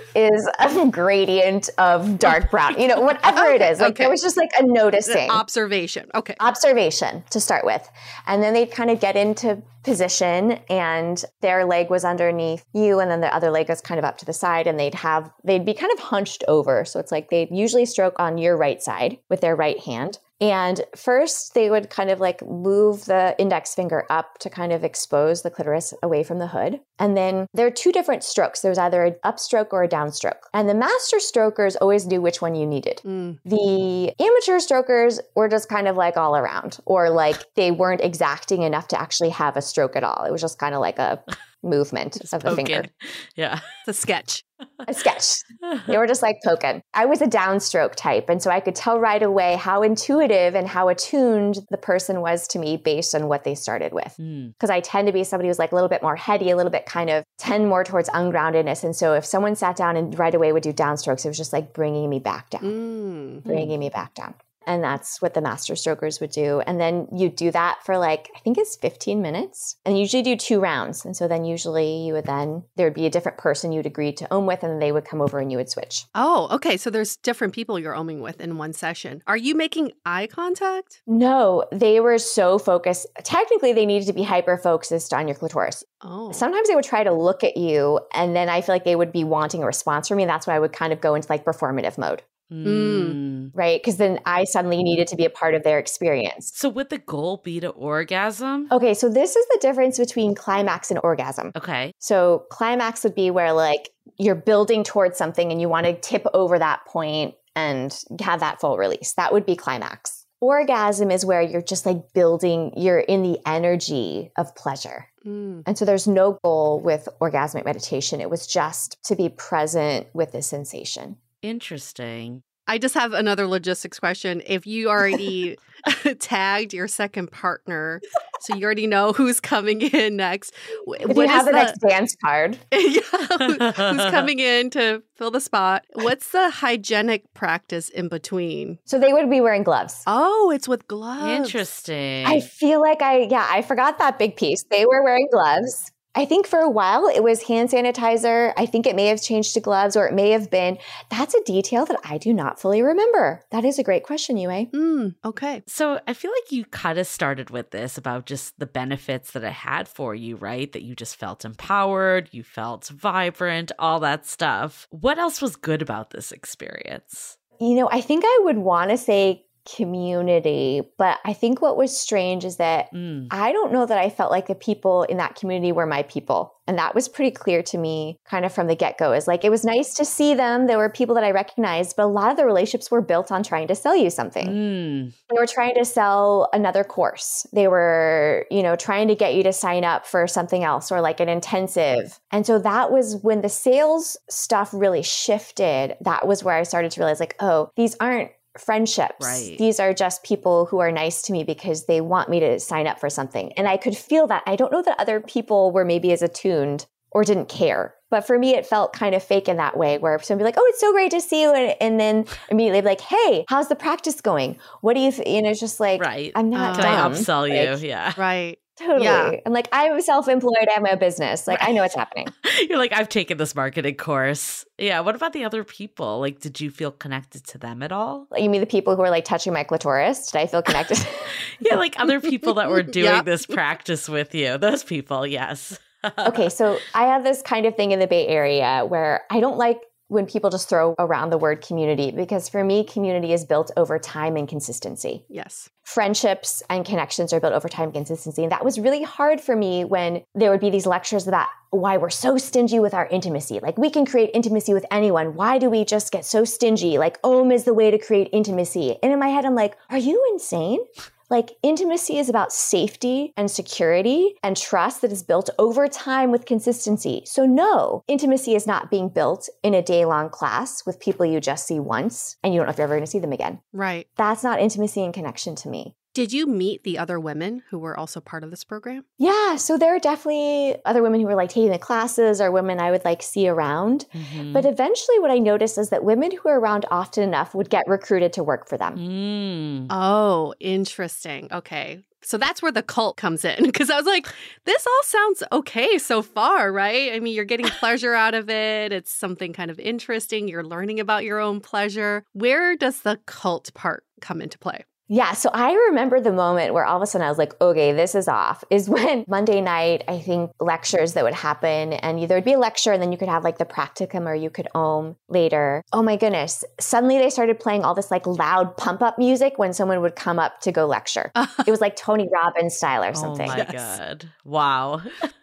a gradient of dark brown, whatever it is. Like there was just like a noticing. Observation. Okay. Observation to start with. And then they'd kind of get into position and their leg was underneath you and then the other leg was kind of up to the side and they'd be kind of hunched over. So it's like they'd usually stroke on your right side with their right hand. And first they would kind of like move the index finger up to kind of expose the clitoris away from the hood. And then there are two different strokes. There's either an upstroke or a downstroke. And the master strokers always knew which one you needed. The amateur strokers were just kind of like all around, or like they weren't exacting enough to actually have a stroke at all. It was just kind of like a movement of the finger. Yeah. It's a sketch. A sketch. They were just like poking. I was a downstroke type. And so I could tell right away how intuitive and how attuned the person was to me based on what they started with. Because I tend to be somebody who's like a little bit more heady, a little bit kind of tend more towards ungroundedness. And so if someone sat down and right away would do downstrokes, it was just like bringing me back down, bringing me back down. And that's what the master strokers would do. And then you do that for like, I think it's 15 minutes. And you usually do 2 rounds. And so then usually there'd be a different person you'd agree to ohm with, and then they would come over and you would switch. Oh, okay. So there's different people you're ohming with in one session. Are you making eye contact? No, they were so focused. Technically, they needed to be hyper-focused on your clitoris. Oh. Sometimes they would try to look at you, and then I feel like they would be wanting a response from me. That's why I would kind of go into like performative mode. Right? Because then I suddenly needed to be a part of their experience. So would the goal be to orgasm? Okay, so this is the difference between climax and orgasm. Okay. So climax would be where like you're building towards something and you want to tip over that point and have that full release. That would be climax. Orgasm is where you're just like building, you're in the energy of pleasure. And so there's no goal with orgasmic meditation. It was just to be present with the sensation. Interesting. I just have another logistics question. If you already tagged your second partner, so you already know who's coming in next. If you have the next dance card. Who's coming in to fill the spot. What's the hygienic practice in between? So they would be wearing gloves. Oh, it's with gloves. Interesting. I feel like I forgot that big piece. They were wearing gloves. I think for a while it was hand sanitizer. I think it may have changed to gloves, or it may have been. That's a detail that I do not fully remember. That is a great question, Yue. Okay. So I feel like you kind of started with this about just the benefits that it had for you, right? That you just felt empowered, you felt vibrant, all that stuff. What else was good about this experience? I think I would want to say community, but I think what was strange is that I don't know that I felt like the people in that community were my people. And that was pretty clear to me kind of from the get-go. Is like, it was nice to see them. There were people that I recognized, but a lot of the relationships were built on trying to sell you something. They were trying to sell another course. They were, trying to get you to sign up for something else or like an intensive. And so that was when the sales stuff really shifted. That was where I started to realize like, oh, these aren't friendships. Right. These are just people who are nice to me because they want me to sign up for something. And I could feel that. I don't know that other people were maybe as attuned or didn't care. But for me, it felt kind of fake in that way where somebody would be like, oh, it's so great to see you. And then immediately be like, hey, how's the practice going? What do you it's just like, right. I'm not Can dumb. I upsell you? Yeah. Right. Totally. Yeah. And like, I'm self-employed. I have my own business. Like, I know what's happening. You're like, I've taken this marketing course. Yeah. What about the other people? Like, did you feel connected to them at all? You mean the people who are like touching my clitoris? Did I feel connected? Yeah, like other people that were doing this practice with you. Those people, yes. Okay, so I have this kind of thing in the Bay Area where I don't like when people just throw around the word community, because for me, community is built over time and consistency. Yes. Friendships and connections are built over time and consistency. And that was really hard for me when there would be these lectures about why we're so stingy with our intimacy. Like, we can create intimacy with anyone. Why do we just get so stingy? Like, Om is the way to create intimacy. And in my head, I'm like, are you insane? Like, intimacy is about safety and security and trust that is built over time with consistency. So no, intimacy is not being built in a day-long class with people you just see once and you don't know if you're ever going to see them again. Right. That's not intimacy and connection to me. Did you meet the other women who were also part of this program? Yeah, so there are definitely other women who were like taking the classes or women I would like see around. Mm-hmm. But eventually what I noticed is that women who were around often enough would get recruited to work for them. Oh, interesting. Okay. So that's where the cult comes in, because I was like, this all sounds okay so far, right? I mean, you're getting pleasure out of it. It's something kind of interesting. You're learning about your own pleasure. Where does the cult part come into play? Yeah. So I remember the moment where all of a sudden I was like, okay, this is off, is when Monday night, I think lectures that would happen, and there would be a lecture and then you could have like the practicum or you could ohm later. Oh my goodness. Suddenly they started playing all this like loud pump up music when someone would come up to go lecture. It was like Tony Robbins style or something. Oh my God. Wow.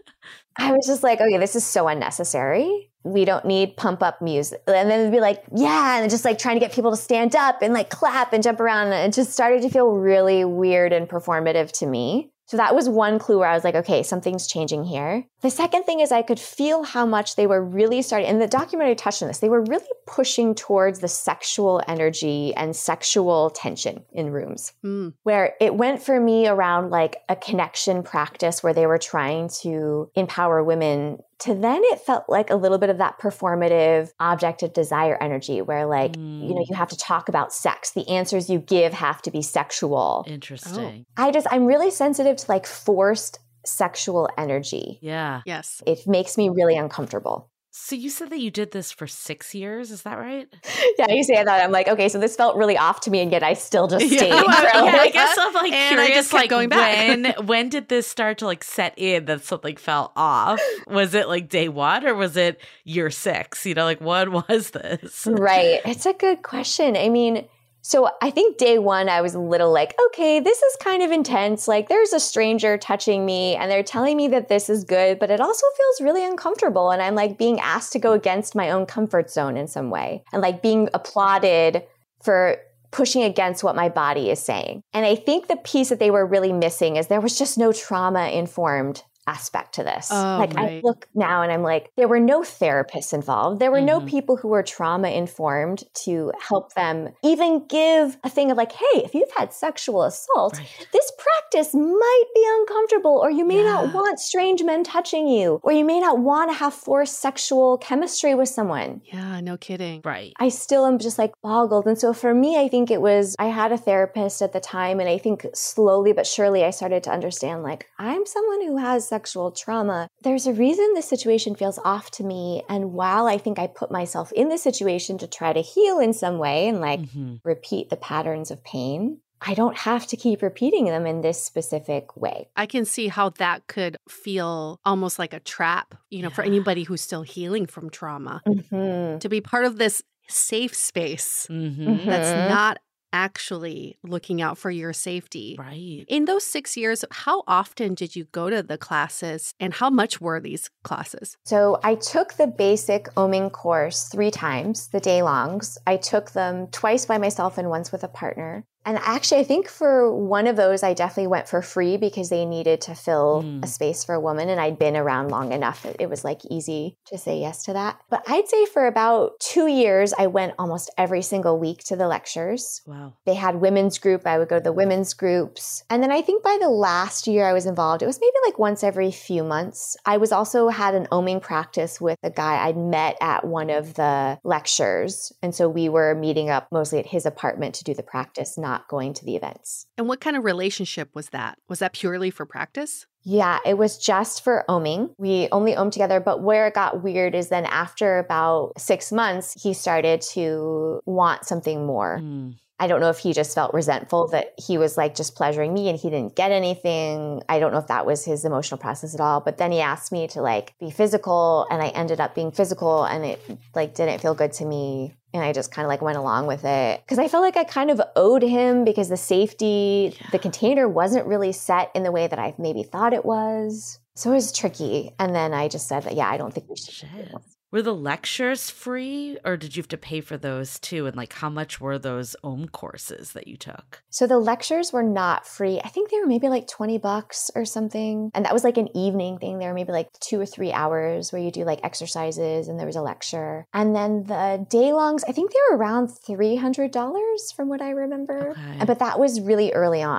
I was just like, okay, this is so unnecessary. We don't need pump up music. And then it'd be like, yeah, and just like trying to get people to stand up and like clap and jump around. And it just started to feel really weird and performative to me. So that was one clue where I was like, okay, something's changing here. The second thing is I could feel how much they were really starting, and the documentary touched on this, they were really pushing towards the sexual energy and sexual tension in rooms, where it went for me around like a connection practice where they were trying to empower women, to then it felt like a little bit of that performative object of desire energy where like, you have to talk about sex. The answers you give have to be sexual. Interesting. I'm really sensitive to like forced sexual energy. Yeah. Yes. It makes me really uncomfortable. So you said that you did this for 6 years. Is that right? Yeah, you say that. I'm like, okay, so this felt really off to me, and yet I still just stayed. I guess I'm like and I curious, just kept like going back. when did this start to like set in that something fell off? Was it like day one or was it year 6? Like when was this? Right. It's a good question. I mean, so I think day one, I was a little like, okay, this is kind of intense. Like there's a stranger touching me and they're telling me that this is good, but it also feels really uncomfortable. And I'm like being asked to go against my own comfort zone in some way and like being applauded for pushing against what my body is saying. And I think the piece that they were really missing is there was just no trauma-informed aspect to this. I look now and I'm like, there were no therapists involved. There were no people who were trauma informed to help them even give a thing of like, hey, if you've had sexual assault, this practice might be uncomfortable, or you may not want strange men touching you, or you may not want to have forced sexual chemistry with someone. Yeah, no kidding. Right. I still am just like boggled. And so for me, I think I had a therapist at the time, and I think slowly but surely I started to understand like, I'm someone who has sexual trauma. There's a reason this situation feels off to me. And while I think I put myself in this situation to try to heal in some way and like repeat the patterns of pain, I don't have to keep repeating them in this specific way. I can see how that could feel almost like a trap, for anybody who's still healing from trauma. To be part of this safe space that's not actually looking out for your safety. Right. In those 6 years, how often did you go to the classes and how much were these classes? So I took the basic oming course 3 times, the day longs. I took them twice by myself and once with a partner. And actually, I think for one of those, I definitely went for free because they needed to fill a space for a woman. And I'd been around long enough that it was like easy to say yes to that. But I'd say for about 2 years, I went almost every single week to the lectures. Wow. They had women's group. I would go to the women's groups. And then I think by the last year I was involved, it was maybe like once every few months. I was also had an oming practice with a guy I'd met at one of the lectures. And so we were meeting up mostly at his apartment to do the practice, not going to the events. And what kind of relationship was that? Was that purely for practice? Yeah, it was just for oming. We only ohm together, but where it got weird is then after about 6 months, he started to want something more. I don't know if he just felt resentful that he was like just pleasuring me and he didn't get anything. I don't know if that was his emotional process at all. But then he asked me to like be physical, and I ended up being physical, and it like didn't feel good to me. And I just kind of like went along with it because I felt like I kind of owed him because the safety, the container wasn't really set in the way that I maybe thought it was. So it was tricky. And then I just said that, I don't think we should. Were the lectures free, or did you have to pay for those too? And like, how much were those OM courses that you took? So the lectures were not free. I think they were maybe like $20 or something. And that was like an evening thing. They were maybe like 2 or 3 hours where you do like exercises and there was a lecture. And then the day longs, I think they were around $300 from what I remember. Okay. But that was really early on.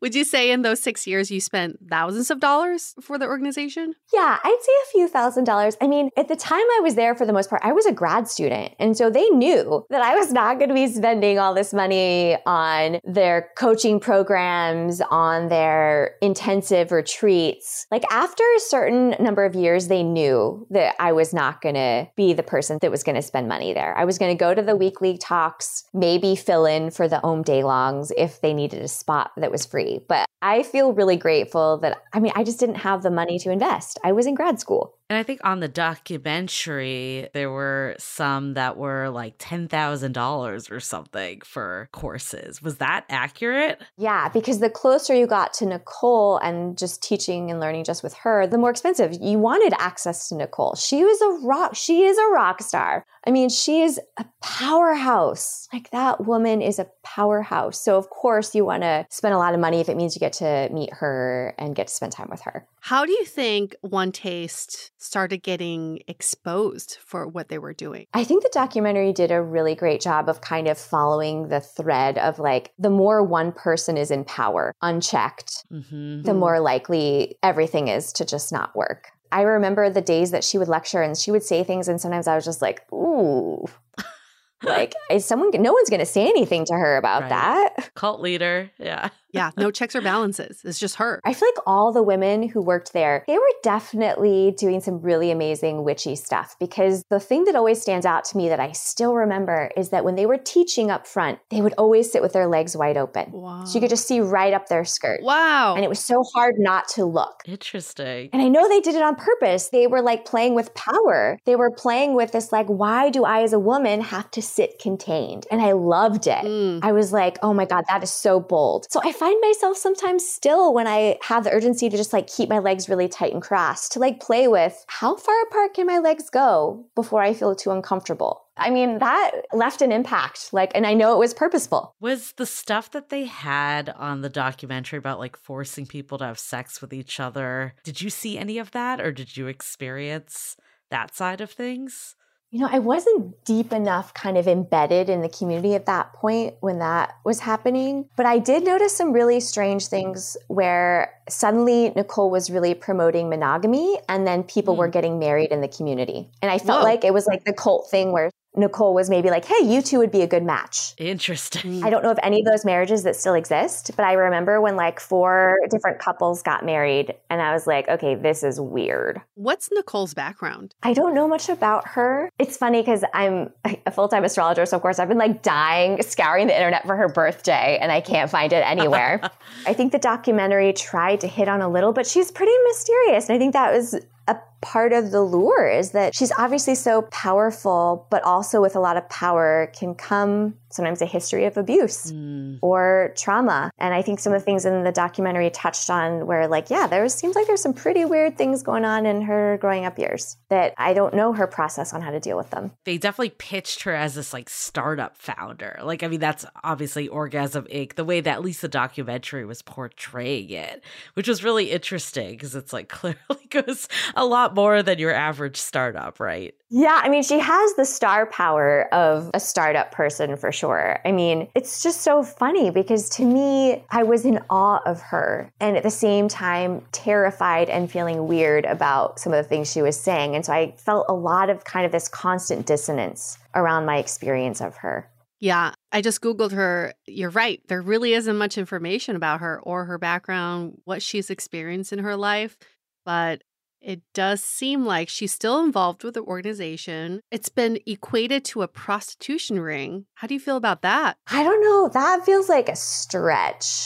Would you say in those 6 years you spent thousands of dollars for the organization? Yeah, I'd say a few $1,000s. I mean, at the time I was there for the most part, I was a grad student. And so they knew that I was not going to be spending all this money on their coaching programs, on their intensive retreats. Like after a certain number of years, they knew that I was not going to be the person that was going to spend money there. I was going to go to the weekly talks, maybe fill in for the Om Daylongs if they needed a spot that was free. But I feel really grateful that, I just didn't have the money to invest. I was in grad school. And I think on the documentary, there were some that were like $10,000 or something for courses. Was that accurate? Yeah, because the closer you got to Nicole and just teaching and learning just with her, the more expensive. You wanted access to Nicole. She is a rock star. I mean, she is a powerhouse. Like that woman is a powerhouse. So of course you want to spend a lot of money if it means you get to meet her and get to spend time with her. How do you think One Taste started getting exposed for what they were doing? I think the documentary did a really great job of kind of following the thread of like, the more one person is in power, unchecked, the more likely everything is to just not work. I remember the days that she would lecture and she would say things and sometimes I was just like, ooh, like no one's going to say anything to her about that. Cult leader. Yeah. Yeah. No checks or balances. It's just her. I feel like all the women who worked there, they were definitely doing some really amazing witchy stuff because the thing that always stands out to me that I still remember is that when they were teaching up front, they would always sit with their legs wide open. Wow. So you could just see right up their skirt. Wow. And it was so hard not to look. Interesting. And I know they did it on purpose. They were like playing with power. They were playing with this like, why do I as a woman have to sit contained? And I loved it. I was like, oh my God, that is so bold. So I find myself sometimes still when I have the urgency to just like keep my legs really tight and crossed, to like play with how far apart can my legs go before I feel too uncomfortable. I mean, that left an impact, and I know it was purposeful. Was the stuff that they had on the documentary about like forcing people to have sex with each other, did you see any of that or did you experience that side of things? I wasn't deep enough kind of embedded in the community at that point when that was happening. But I did notice some really strange things where suddenly Nicole was really promoting monogamy and then people were getting married in the community. And I felt like it was like the cult thing where Nicole was maybe like, hey, you two would be a good match. Interesting. I don't know of any of those marriages that still exist, but I remember when like 4 different couples got married and I was like, okay, this is weird. What's Nicole's background? I don't know much about her. It's funny because I'm a full-time astrologer, so of course I've been like scouring the internet for her birthday and I can't find it anywhere. I think the documentary tried to hit on a little, but she's pretty mysterious. And I think that was a part of the lure is that she's obviously so powerful, but also with a lot of power can come sometimes a history of abuse or trauma. And I think some of the things in the documentary touched on where seems like there's some pretty weird things going on in her growing up years that I don't know her process on how to deal with them. They definitely pitched her as this like startup founder. That's obviously Orgasm Inc. The way that at least the documentary was portraying it, which was really interesting because it's like clearly goes a lot more than your average startup, right? Yeah, she has the star power of a startup person for sure. It's just so funny because to me, I was in awe of her and at the same time terrified and feeling weird about some of the things she was saying. And so I felt a lot of kind of this constant dissonance around my experience of her. Yeah, I just Googled her. You're right. There really isn't much information about her or her background, what she's experienced in her life. But it does seem like she's still involved with the organization. It's been equated to a prostitution ring. How do you feel about that? I don't know. That feels like a stretch.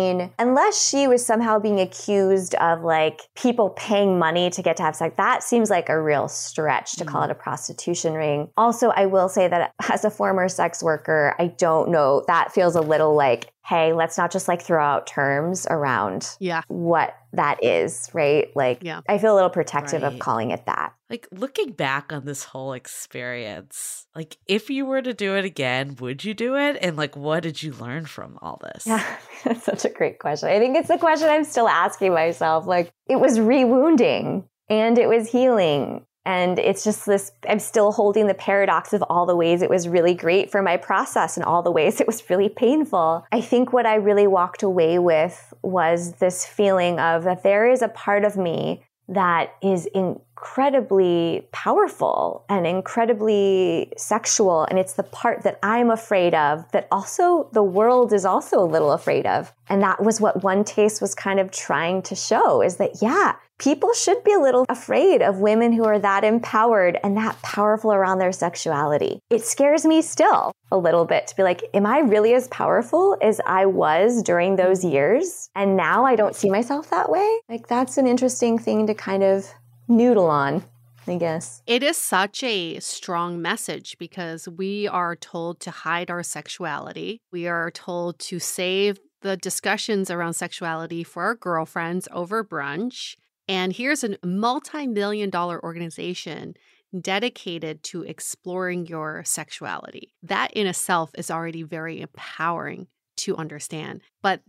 Unless she was somehow being accused of people paying money to get to have sex, that seems like a real stretch to call it a prostitution ring. Also, I will say that as a former sex worker, I don't know. That feels a little like, hey, let's not just throw out terms around what that is, right? I feel a little protective of calling it that. Looking back on this whole experience, if you were to do it again, would you do it? And what did you learn from all this? Yeah, that's such a great question. I think it's the question I'm still asking myself. It was rewounding and it was healing. And it's just this, I'm still holding the paradox of all the ways it was really great for my process and all the ways it was really painful. I think what I really walked away with was this feeling of that there is a part of me that is incredibly powerful and incredibly sexual. And it's the part that I'm afraid of that also the world is also a little afraid of. And that was what One Taste was kind of trying to show, is that, yeah, people should be a little afraid of women who are that empowered and that powerful around their sexuality. It scares me still a little bit to be like, am I really as powerful as I was during those years? And now I don't see myself that way. Like, that's an interesting thing to kind of noodle on, I guess. It is such a strong message because we are told to hide our sexuality. We are told to save the discussions around sexuality for our girlfriends over brunch. And here's a multi-million-dollar organization dedicated to exploring your sexuality. That in itself is already very empowering to understand. But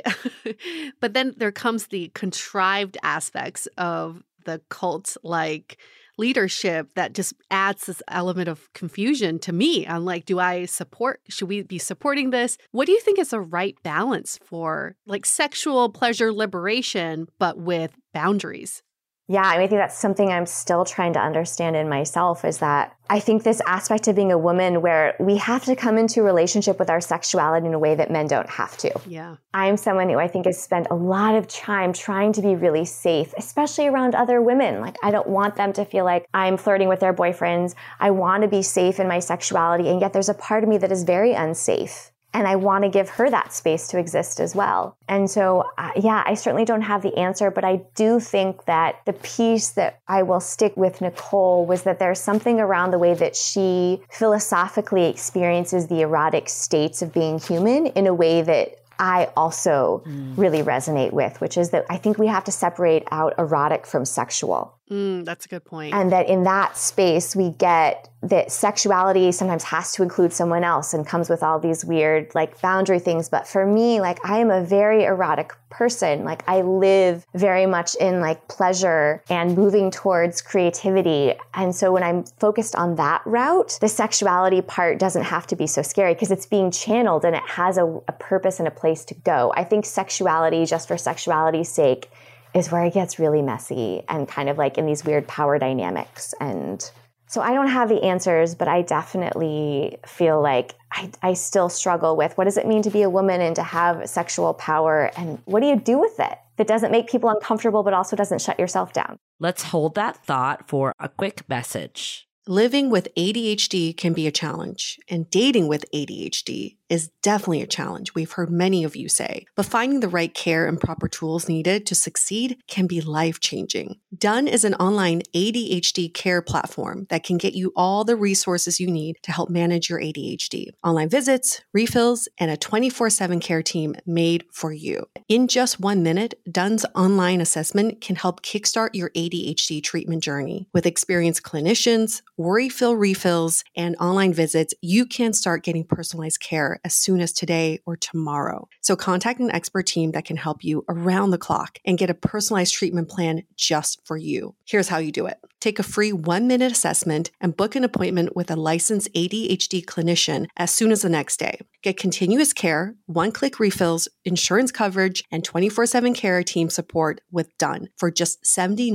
but then there comes the contrived aspects of the cult-like leadership that just adds this element of confusion to me. I'm like, should we be supporting this? What do you think is the right balance for like sexual pleasure liberation, but with boundaries? Yeah, I think that's something I'm still trying to understand in myself, is that I think this aspect of being a woman where we have to come into a relationship with our sexuality in a way that men don't have to. Yeah. I'm someone who I think has spent a lot of time trying to be really safe, especially around other women. Like, I don't want them to feel like I'm flirting with their boyfriends. I want to be safe in my sexuality. And yet there's a part of me that is very unsafe. And I want to give her that space to exist as well. And so, I certainly don't have the answer, but I do think that the piece that I will stick with Nicole was that there's something around the way that she philosophically experiences the erotic states of being human in a way that I also really resonate with, which is that I think we have to separate out erotic from sexual. That's a good point. And that in that space, we get that sexuality sometimes has to include someone else and comes with all these weird like boundary things. But for me, like, I am a very erotic person. Like, I live very much in like pleasure and moving towards creativity. And so when I'm focused on that route, the sexuality part doesn't have to be so scary because it's being channeled and it has a purpose and a place to go. I think sexuality, just for sexuality's sake, is where it gets really messy and kind of like in these weird power dynamics. And so I don't have the answers, but I definitely feel like I still struggle with what does it mean to be a woman and to have sexual power, and what do you do with it that doesn't make people uncomfortable but also doesn't shut yourself down? Let's hold that thought for a quick message. Living with ADHD can be a challenge, and dating with ADHD is definitely a challenge, we've heard many of you say. But finding the right care and proper tools needed to succeed can be life-changing. Done is an online ADHD care platform that can get you all the resources you need to help manage your ADHD. Online visits, refills, and a 24/7 care team made for you. In just 1 minute, Done's online assessment can help kickstart your ADHD treatment journey. With experienced clinicians, worry-fill refills, and online visits, you can start getting personalized care as soon as today or tomorrow. So contact an expert team that can help you around the clock and get a personalized treatment plan just for you. Here's how you do it. Take a free 1-minute assessment and book an appointment with a licensed ADHD clinician as soon as the next day. Get continuous care, one-click refills, insurance coverage, and 24/7 care team support with Done for just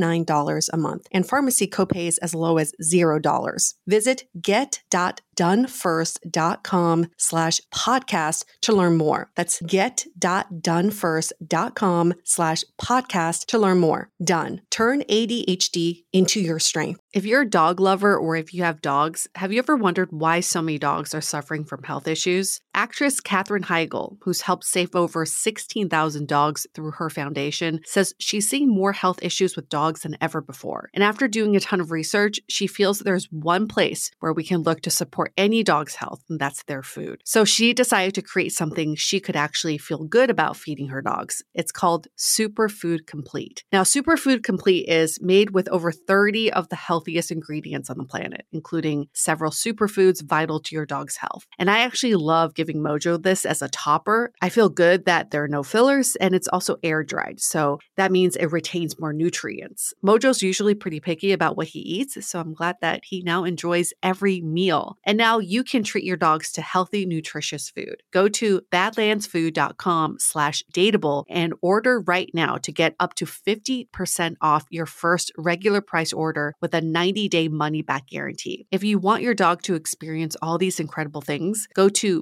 $79 a month, and pharmacy copays as low as $0. Visit get.donefirst.com/podcast to learn more. That's get.donefirst.com/podcast to learn more. Done. Turn ADHD into your strength. If you're a dog lover or if you have dogs, have you ever wondered why so many dogs are suffering from health issues? Actress Katherine Heigl, who's helped save over 16,000 dogs through her foundation, says she's seeing more health issues with dogs than ever before. And after doing a ton of research, she feels that there's one place where we can look to support any dog's health, and that's their food. So she decided to create something she could actually feel good about feeding her dogs. It's called Superfood Complete. Now, Superfood Complete is made with over 30 3 of the healthiest ingredients on the planet, including several superfoods vital to your dog's health. And I actually love giving Mojo this as a topper. I feel good that there are no fillers and it's also air dried. So that means it retains more nutrients. Mojo's usually pretty picky about what he eats, so I'm glad that he now enjoys every meal. And now you can treat your dogs to healthy, nutritious food. Go to badlandsfood.com/dateable and order right now to get up to 50% off your first regular price order with a 90-day money-back guarantee. If you want your dog to experience all these incredible things, go to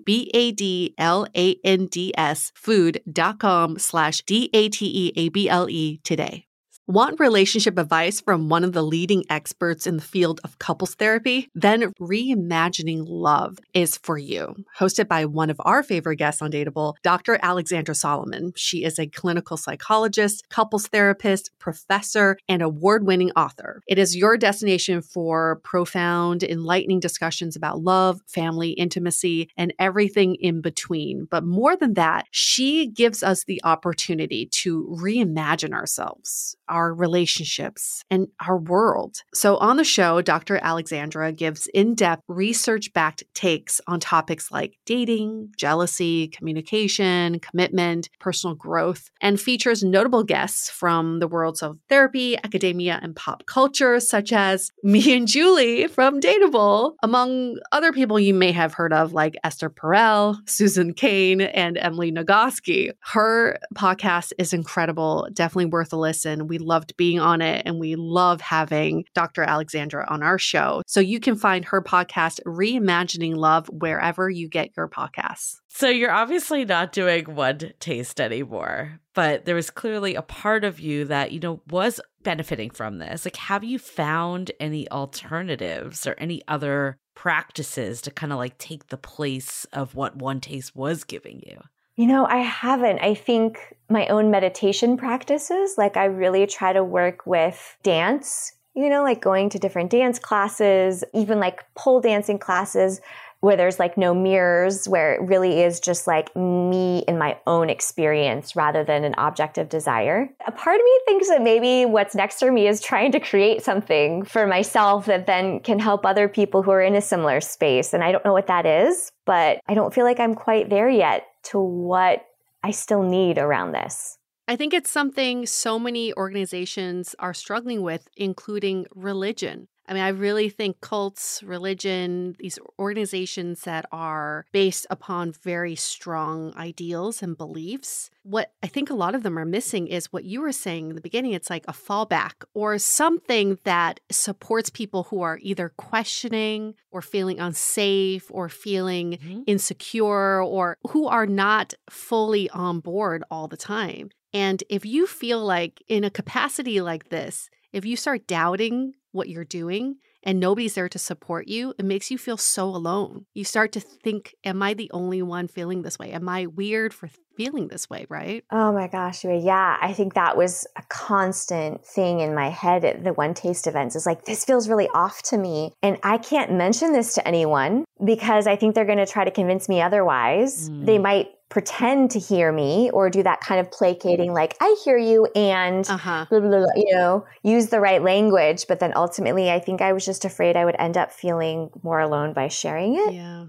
badlandsfood.com/DATEABLE today. Want relationship advice from one of the leading experts in the field of couples therapy? Then Reimagining Love is for you. Hosted by one of our favorite guests on Dateable, Dr. Alexandra Solomon. She is a clinical psychologist, couples therapist, professor, and award-winning author. It is your destination for profound, enlightening discussions about love, family, intimacy, and everything in between. But more than that, she gives us the opportunity to reimagine ourselves, our relationships, and our world. So on the show, Dr. Alexandra gives in-depth, research-backed takes on topics like dating, jealousy, communication, commitment, personal growth, and features notable guests from the worlds of therapy, academia, and pop culture, such as me and Julie from Dateable, among other people you may have heard of like Esther Perel, Susan Cain, and Emily Nagoski. Her podcast is incredible, definitely worth a listen. We loved being on it, and we love having Dr. Alexandra on our show. So you can find her podcast, Reimagining Love, wherever you get your podcasts. So you're obviously not doing one taste anymore, but there was clearly a part of you that, was benefiting from this. Like, have you found any alternatives or any other practices to kind of like take the place of what one taste was giving you? I haven't. I think my own meditation practices, like I really try to work with dance, like going to different dance classes, even like pole dancing classes where there's like no mirrors, where it really is just like me and my own experience rather than an object of desire. A part of me thinks that maybe what's next for me is trying to create something for myself that then can help other people who are in a similar space. And I don't know what that is, but I don't feel like I'm quite there yet to what I still need around this. I think it's something so many organizations are struggling with, including religion. I mean, I really think cults, religion, these organizations that are based upon very strong ideals and beliefs, what I think a lot of them are missing is what you were saying in the beginning. It's like a fallback or something that supports people who are either questioning or feeling unsafe or feeling insecure or who are not fully on board all the time. And if you feel like in a capacity like this, if you start doubting what you're doing and nobody's there to support you, it makes you feel so alone. You start to think, am I the only one feeling this way? Am I weird for feeling this way, right? Oh my gosh. Yeah. I think that was a constant thing in my head at the One Taste events. It's like, this feels really off to me. And I can't mention this to anyone because I think they're going to try to convince me otherwise. They might pretend to hear me or do that kind of placating, like, I hear you and blah, blah, blah, use the right language. But then ultimately, I think I was just afraid I would end up feeling more alone by sharing it. Yeah.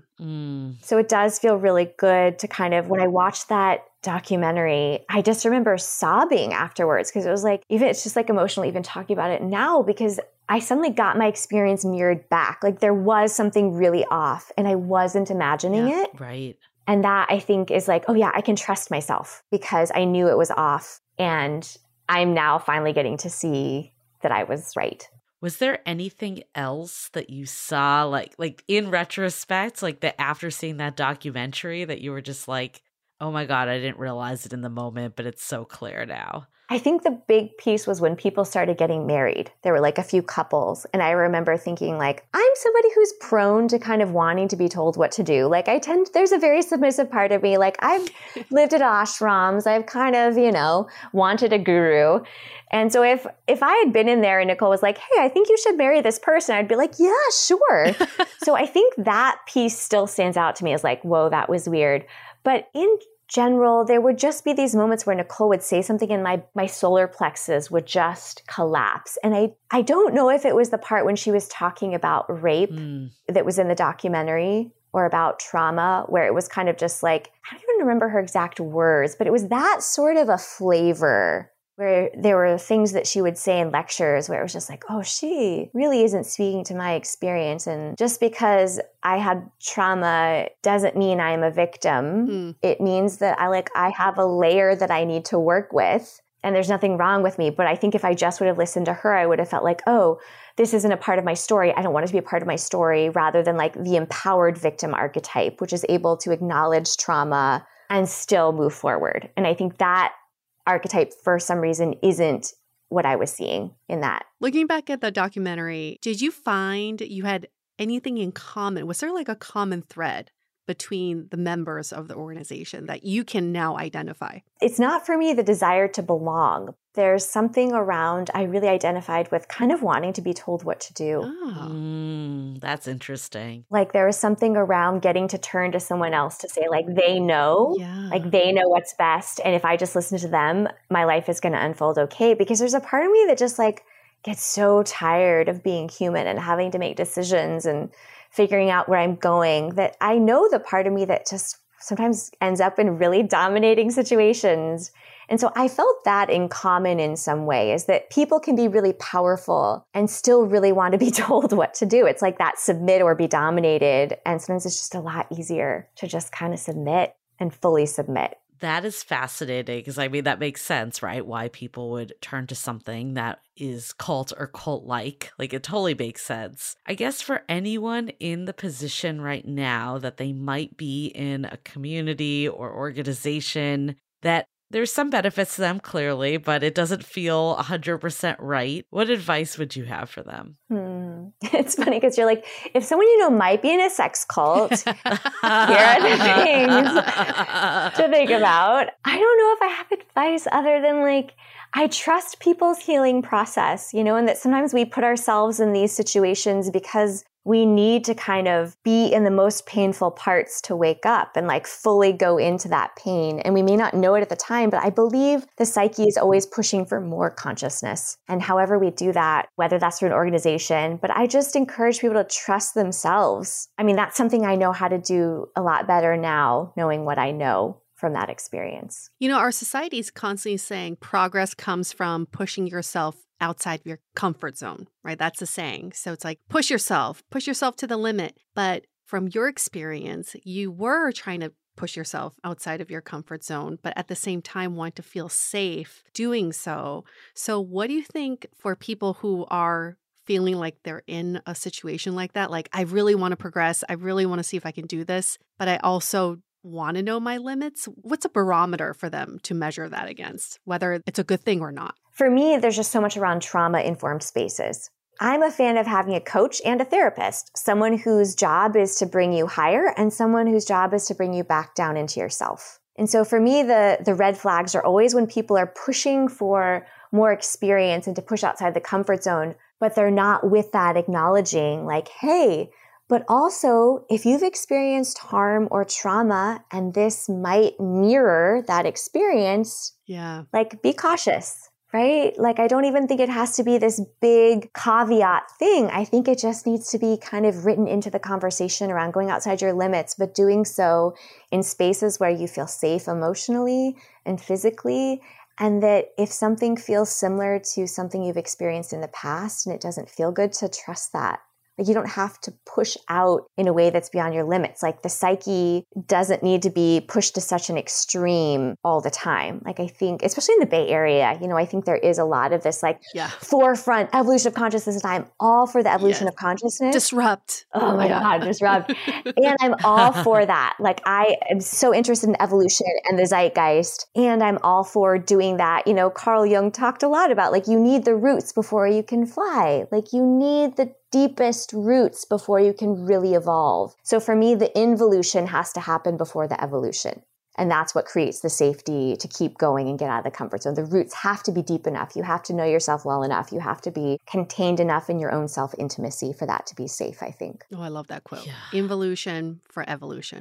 So it does feel really good to kind of, when I watched that documentary, I just remember sobbing afterwards because it was like, even it's just like emotional even talking about it now because I suddenly got my experience mirrored back. Like there was something really off and I wasn't imagining it. Right. And that I think is like, oh yeah, I can trust myself because I knew it was off. And I'm now finally getting to see that I was right. Was there anything else that you saw, like in retrospect, like that after seeing that documentary that you were just like, oh my God, I didn't realize it in the moment, but it's so clear now? I think the big piece was when people started getting married. There were like a few couples. And I remember thinking like, I'm somebody who's prone to kind of wanting to be told what to do. Like there's a very submissive part of me. Like I've lived at ashrams. I've kind of, wanted a guru. And so if I had been in there and Nicole was like, hey, I think you should marry this person, I'd be like, yeah, sure. So I think that piece still stands out to me as like, whoa, that was weird. But in general, there would just be these moments where Nicole would say something and my solar plexus would just collapse. And I don't know if it was the part when she was talking about rape that was in the documentary or about trauma, where it was kind of just like, I don't even remember her exact words, but it was that sort of a flavor where there were things that she would say in lectures where it was just like, oh, she really isn't speaking to my experience. And just because I had trauma doesn't mean I'm a victim. It means that I have a layer that I need to work with. And there's nothing wrong with me. But I think if I just would have listened to her, I would have felt like, oh, this isn't a part of my story. I don't want it to be a part of my story, rather than like the empowered victim archetype, which is able to acknowledge trauma and still move forward. And I think that archetype, for some reason, isn't what I was seeing in that. Looking back at the documentary, did you find you had anything in common? Was there like a common thread between the members of the organization that you can now identify? It's not for me the desire to belong. There's something around, I really identified with kind of wanting to be told what to do. Oh. That's interesting. Like there was something around getting to turn to someone else to say like they know, like they know what's best. And if I just listen to them, my life is going to unfold okay. Because there's a part of me that just like gets so tired of being human and having to make decisions and figuring out where I'm going, that I know the part of me that just sometimes ends up in really dominating situations. And so I felt that in common in some way, is that people can be really powerful and still really want to be told what to do. It's like that submit or be dominated. And sometimes it's just a lot easier to just kind of submit and fully submit. That is fascinating, because I mean, that makes sense, right? Why people would turn to something that is cult or cult-like. Like, it totally makes sense. I guess for anyone in the position right now that they might be in a community or organization that there's some benefits to them, clearly, but it doesn't feel 100% right, what advice would you have for them? It's funny because you're like, if someone you know might be in a sex cult, here are the things to think about. I don't know if I have advice other than like, I trust people's healing process, you know, and that sometimes we put ourselves in these situations because we need to kind of be in the most painful parts to wake up and like fully go into that pain. And we may not know it at the time, but I believe the psyche is always pushing for more consciousness. And however we do that, whether that's through an organization, but I just encourage people to trust themselves. I mean, that's something I know how to do a lot better now, knowing what I know from that experience. You know, our society is constantly saying progress comes from pushing yourself outside your comfort zone, right? That's a saying. So it's like, push yourself to the limit. But from your experience, you were trying to push yourself outside of your comfort zone, but at the same time want to feel safe doing so. So what do you think for people who are feeling like they're in a situation like that? Like, I really want to progress. I really want to see if I can do this, but I also want to know my limits. What's a barometer for them to measure that against, whether it's a good thing or not? For me, there's just so much around trauma-informed spaces. I'm a fan of having a coach and a therapist, someone whose job is to bring you higher and someone whose job is to bring you back down into yourself. And so for me, the red flags are always when people are pushing for more experience and to push outside the comfort zone, but they're not with that acknowledging like, hey, but also, if you've experienced harm or trauma and this might mirror that experience, like be cautious, right? Like, I don't even think it has to be this big caveat thing. I think it just needs to be kind of written into the conversation around going outside your limits, but doing so in spaces where you feel safe emotionally and physically. And that if something feels similar to something you've experienced in the past and it doesn't feel good, to trust that. Like, you don't have to push out in a way that's beyond your limits. Like, the psyche doesn't need to be pushed to such an extreme all the time. Like, I think, especially in the Bay Area, you know, I think there is a lot of this like forefront evolution of consciousness. And I'm all for the evolution of consciousness. Disrupt. Oh my God, disrupt. And I'm all for that. Like, I am so interested in evolution and the zeitgeist. And I'm all for doing that. You know, Carl Jung talked a lot about like, you need the roots before you can fly. Like, you need the deepest roots before you can really evolve. So for me, the involution has to happen before the evolution. And that's what creates the safety to keep going and get out of the comfort zone. The roots have to be deep enough. You have to know yourself well enough. You have to be contained enough in your own self-intimacy for that to be safe, I think. Oh, I love that quote. Yeah. Involution for evolution.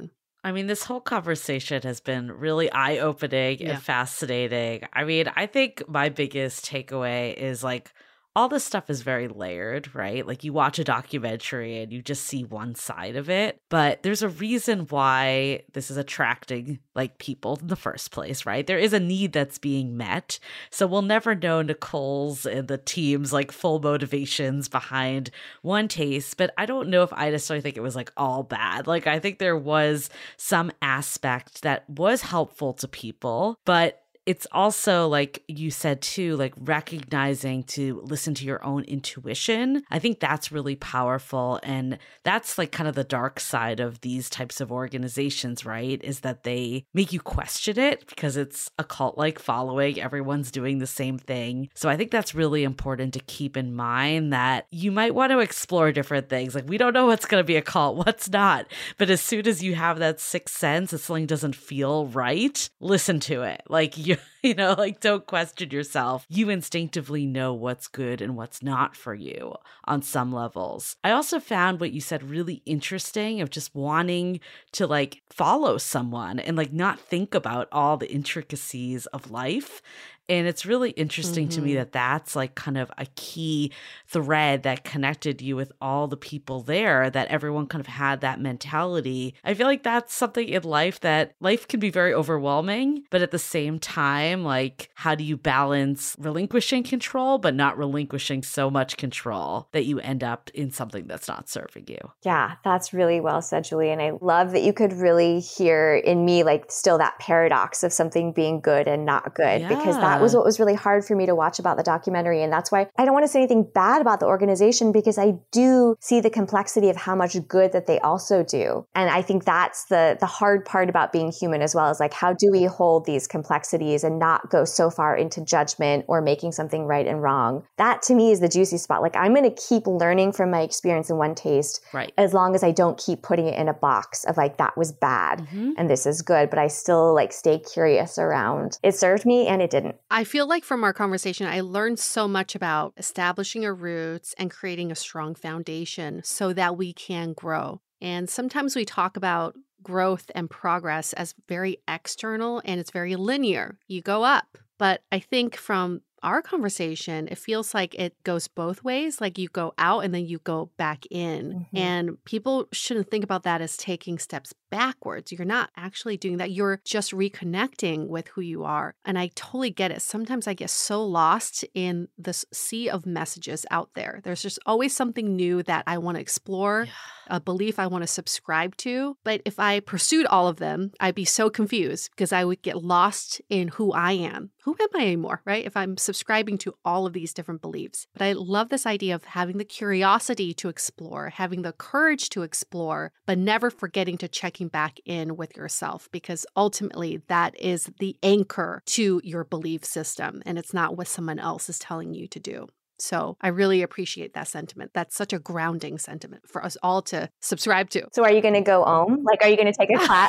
I mean, this whole conversation has been really eye-opening and fascinating. I mean, I think my biggest takeaway is like, all this stuff is very layered, right? Like you watch a documentary and you just see one side of it, but there's a reason why this is attracting like people in the first place, right? There is a need that's being met. So we'll never know Nicole's and the team's like full motivations behind One Taste, but I don't know if I necessarily think it was like all bad. Like I think there was some aspect that was helpful to people, but it's also like you said too, like recognizing to listen to your own intuition. I think that's really powerful. And that's like kind of the dark side of these types of organizations, right? Is that they make you question it because it's a cult-like following. Everyone's doing the same thing. So I think that's really important to keep in mind that you might want to explore different things. Like we don't know what's going to be a cult, what's not. But as soon as you have that sixth sense, if something doesn't feel right, listen to it. Like you know, like don't question yourself. You instinctively know what's good and what's not for you on some levels. I also found what you said really interesting of just wanting to like follow someone and like not think about all the intricacies of life. And it's really interesting to me that that's like kind of a key thread that connected you with all the people there, that everyone kind of had that mentality. I feel like that's something in life that life can be very overwhelming, but at the same time, like how do you balance relinquishing control, but not relinquishing so much control that you end up in something that's not serving you? Yeah, that's really well said, Julie. And I love that you could really hear in me like still that paradox of something being good and not good, because that was what was really hard for me to watch about the documentary. And that's why I don't want to say anything bad about the organization, because I do see the complexity of how much good that they also do. And I think that's the hard part about being human as well, is like, how do we hold these complexities and not go so far into judgment or making something right and wrong? That to me is the juicy spot. Like I'm going to keep learning from my experience in One Taste, right, as long as I don't keep putting it in a box of like, that was bad and this is good, but I still like stay curious around. It served me and it didn't. I feel like from our conversation, I learned so much about establishing our roots and creating a strong foundation so that we can grow. And sometimes we talk about growth and progress as very external and it's very linear. You go up. But I think from our conversation, it feels like it goes both ways. Like you go out and then you go back in. And people shouldn't think about that as taking steps backwards. You're not actually doing that. You're just reconnecting with who you are. And I totally get it. Sometimes I get so lost in this sea of messages out there. There's just always something new that I want to explore, a belief I want to subscribe to. But if I pursued all of them, I'd be so confused because I would get lost in who I am. Who am I anymore, right? If I'm subscribing to all of these different beliefs. But I love this idea of having the curiosity to explore, having the courage to explore, but never forgetting to checking back in with yourself, because ultimately that is the anchor to your belief system and it's not what someone else is telling you to do. So I really appreciate that sentiment. That's such a grounding sentiment for us all to subscribe to. So are you going to go home? Like, are you going to take a class?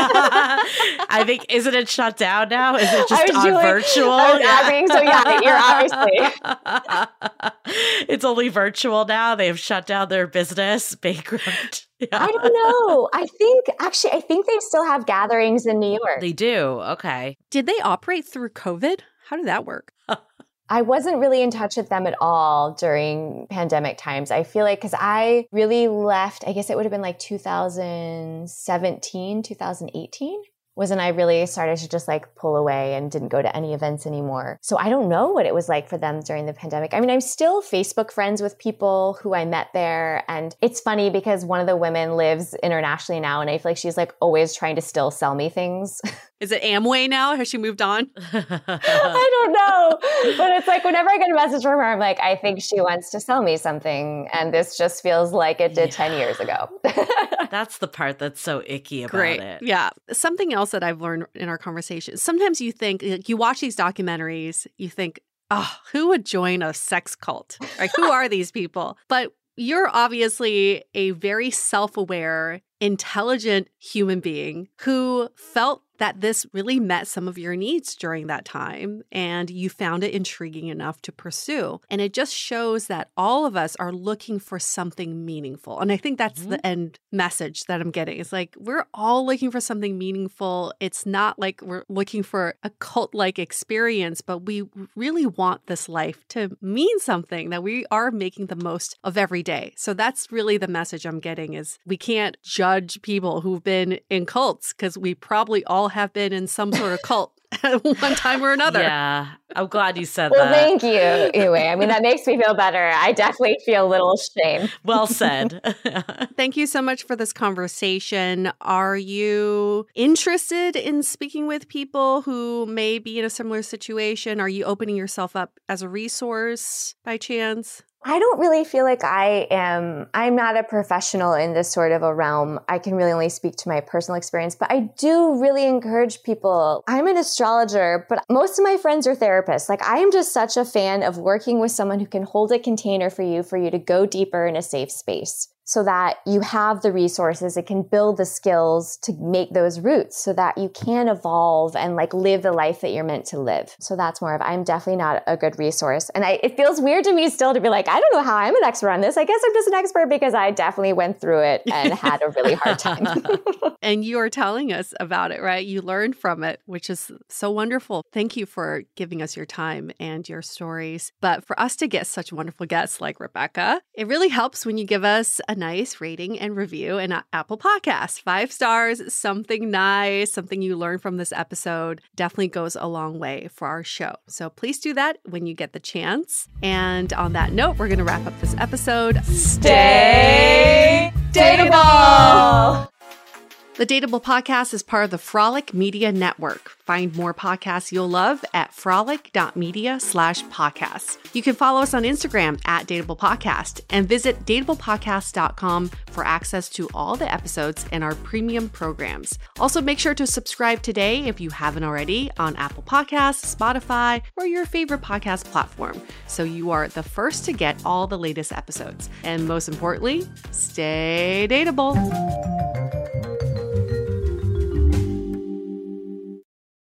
I think, isn't it shut down now? Is it just on virtual? So yeah, you're obviously. It's only virtual now. They've shut down their business, bankrupt. Yeah. I don't know. I think they still have gatherings in New York. They do. Okay. Did they operate through COVID? How did that work? I wasn't really in touch with them at all during pandemic times. I feel like, because I really left, I guess it would have been like 2017, 2018. Was when I really started to just like pull away and didn't go to any events anymore. So I don't know what it was like for them during the pandemic. I mean, I'm still Facebook friends with people who I met there. And it's funny because one of the women lives internationally now. And I feel like she's like always trying to still sell me things. Is it Amway now? Has she moved on? I don't know. But it's like whenever I get a message from her, I'm like, I think she wants to sell me something. And this just feels like it did 10 years ago. That's the part that's so icky about it. Yeah. Something else that I've learned in our conversation, sometimes you think, you watch these documentaries, you think, oh, who would join a sex cult? Like, who are these people? But you're obviously a very self-aware, intelligent human being who felt that this really met some of your needs during that time and you found it intriguing enough to pursue. And it just shows that all of us are looking for something meaningful. And I think that's the end message that I'm getting. It's like, we're all looking for something meaningful. It's not like we're looking for a cult-like experience, but we really want this life to mean something, that we are making the most of every day. So that's really the message I'm getting, is we can't judge people who've been in cults, because we probably all have been in some sort of cult at one time or another. Yeah, I'm glad you said well, that. Thank you. Anyway, I mean, that makes me feel better. I definitely feel a little shame. Well said. Thank you so much for this conversation. Are you interested in speaking with people who may be in a similar situation? Are you opening yourself up as a resource by chance? I don't really feel like I'm not a professional in this sort of a realm. I can really only speak to my personal experience, but I do really encourage people. I'm an astrologer, but most of my friends are therapists. Like, I am just such a fan of working with someone who can hold a container for you to go deeper in a safe space, so that you have the resources, it can build the skills to make those roots so that you can evolve and like live the life that you're meant to live. So that's more of, I'm definitely not a good resource. And it feels weird to me still to be like, I don't know how I'm an expert on this. I guess I'm just an expert because I definitely went through it and had a really hard time. And you are telling us about it, right? You learned from it, which is so wonderful. Thank you for giving us your time and your stories. But for us to get such wonderful guests like Rebecca, it really helps when you give us a nice rating and review in Apple Podcasts. 5 stars, something nice, something you learn from this episode definitely goes a long way for our show. So please do that when you get the chance. And on that note, we're going to wrap up this episode. Stay dateable! The Dateable Podcast is part of the Frolic Media Network. Find more podcasts you'll love at frolic.media/podcasts. You can follow us on Instagram at Dateable Podcast and visit dateablepodcast.com for access to all the episodes and our premium programs. Also, make sure to subscribe today if you haven't already on Apple Podcasts, Spotify, or your favorite podcast platform, so you are the first to get all the latest episodes. And most importantly, stay dateable.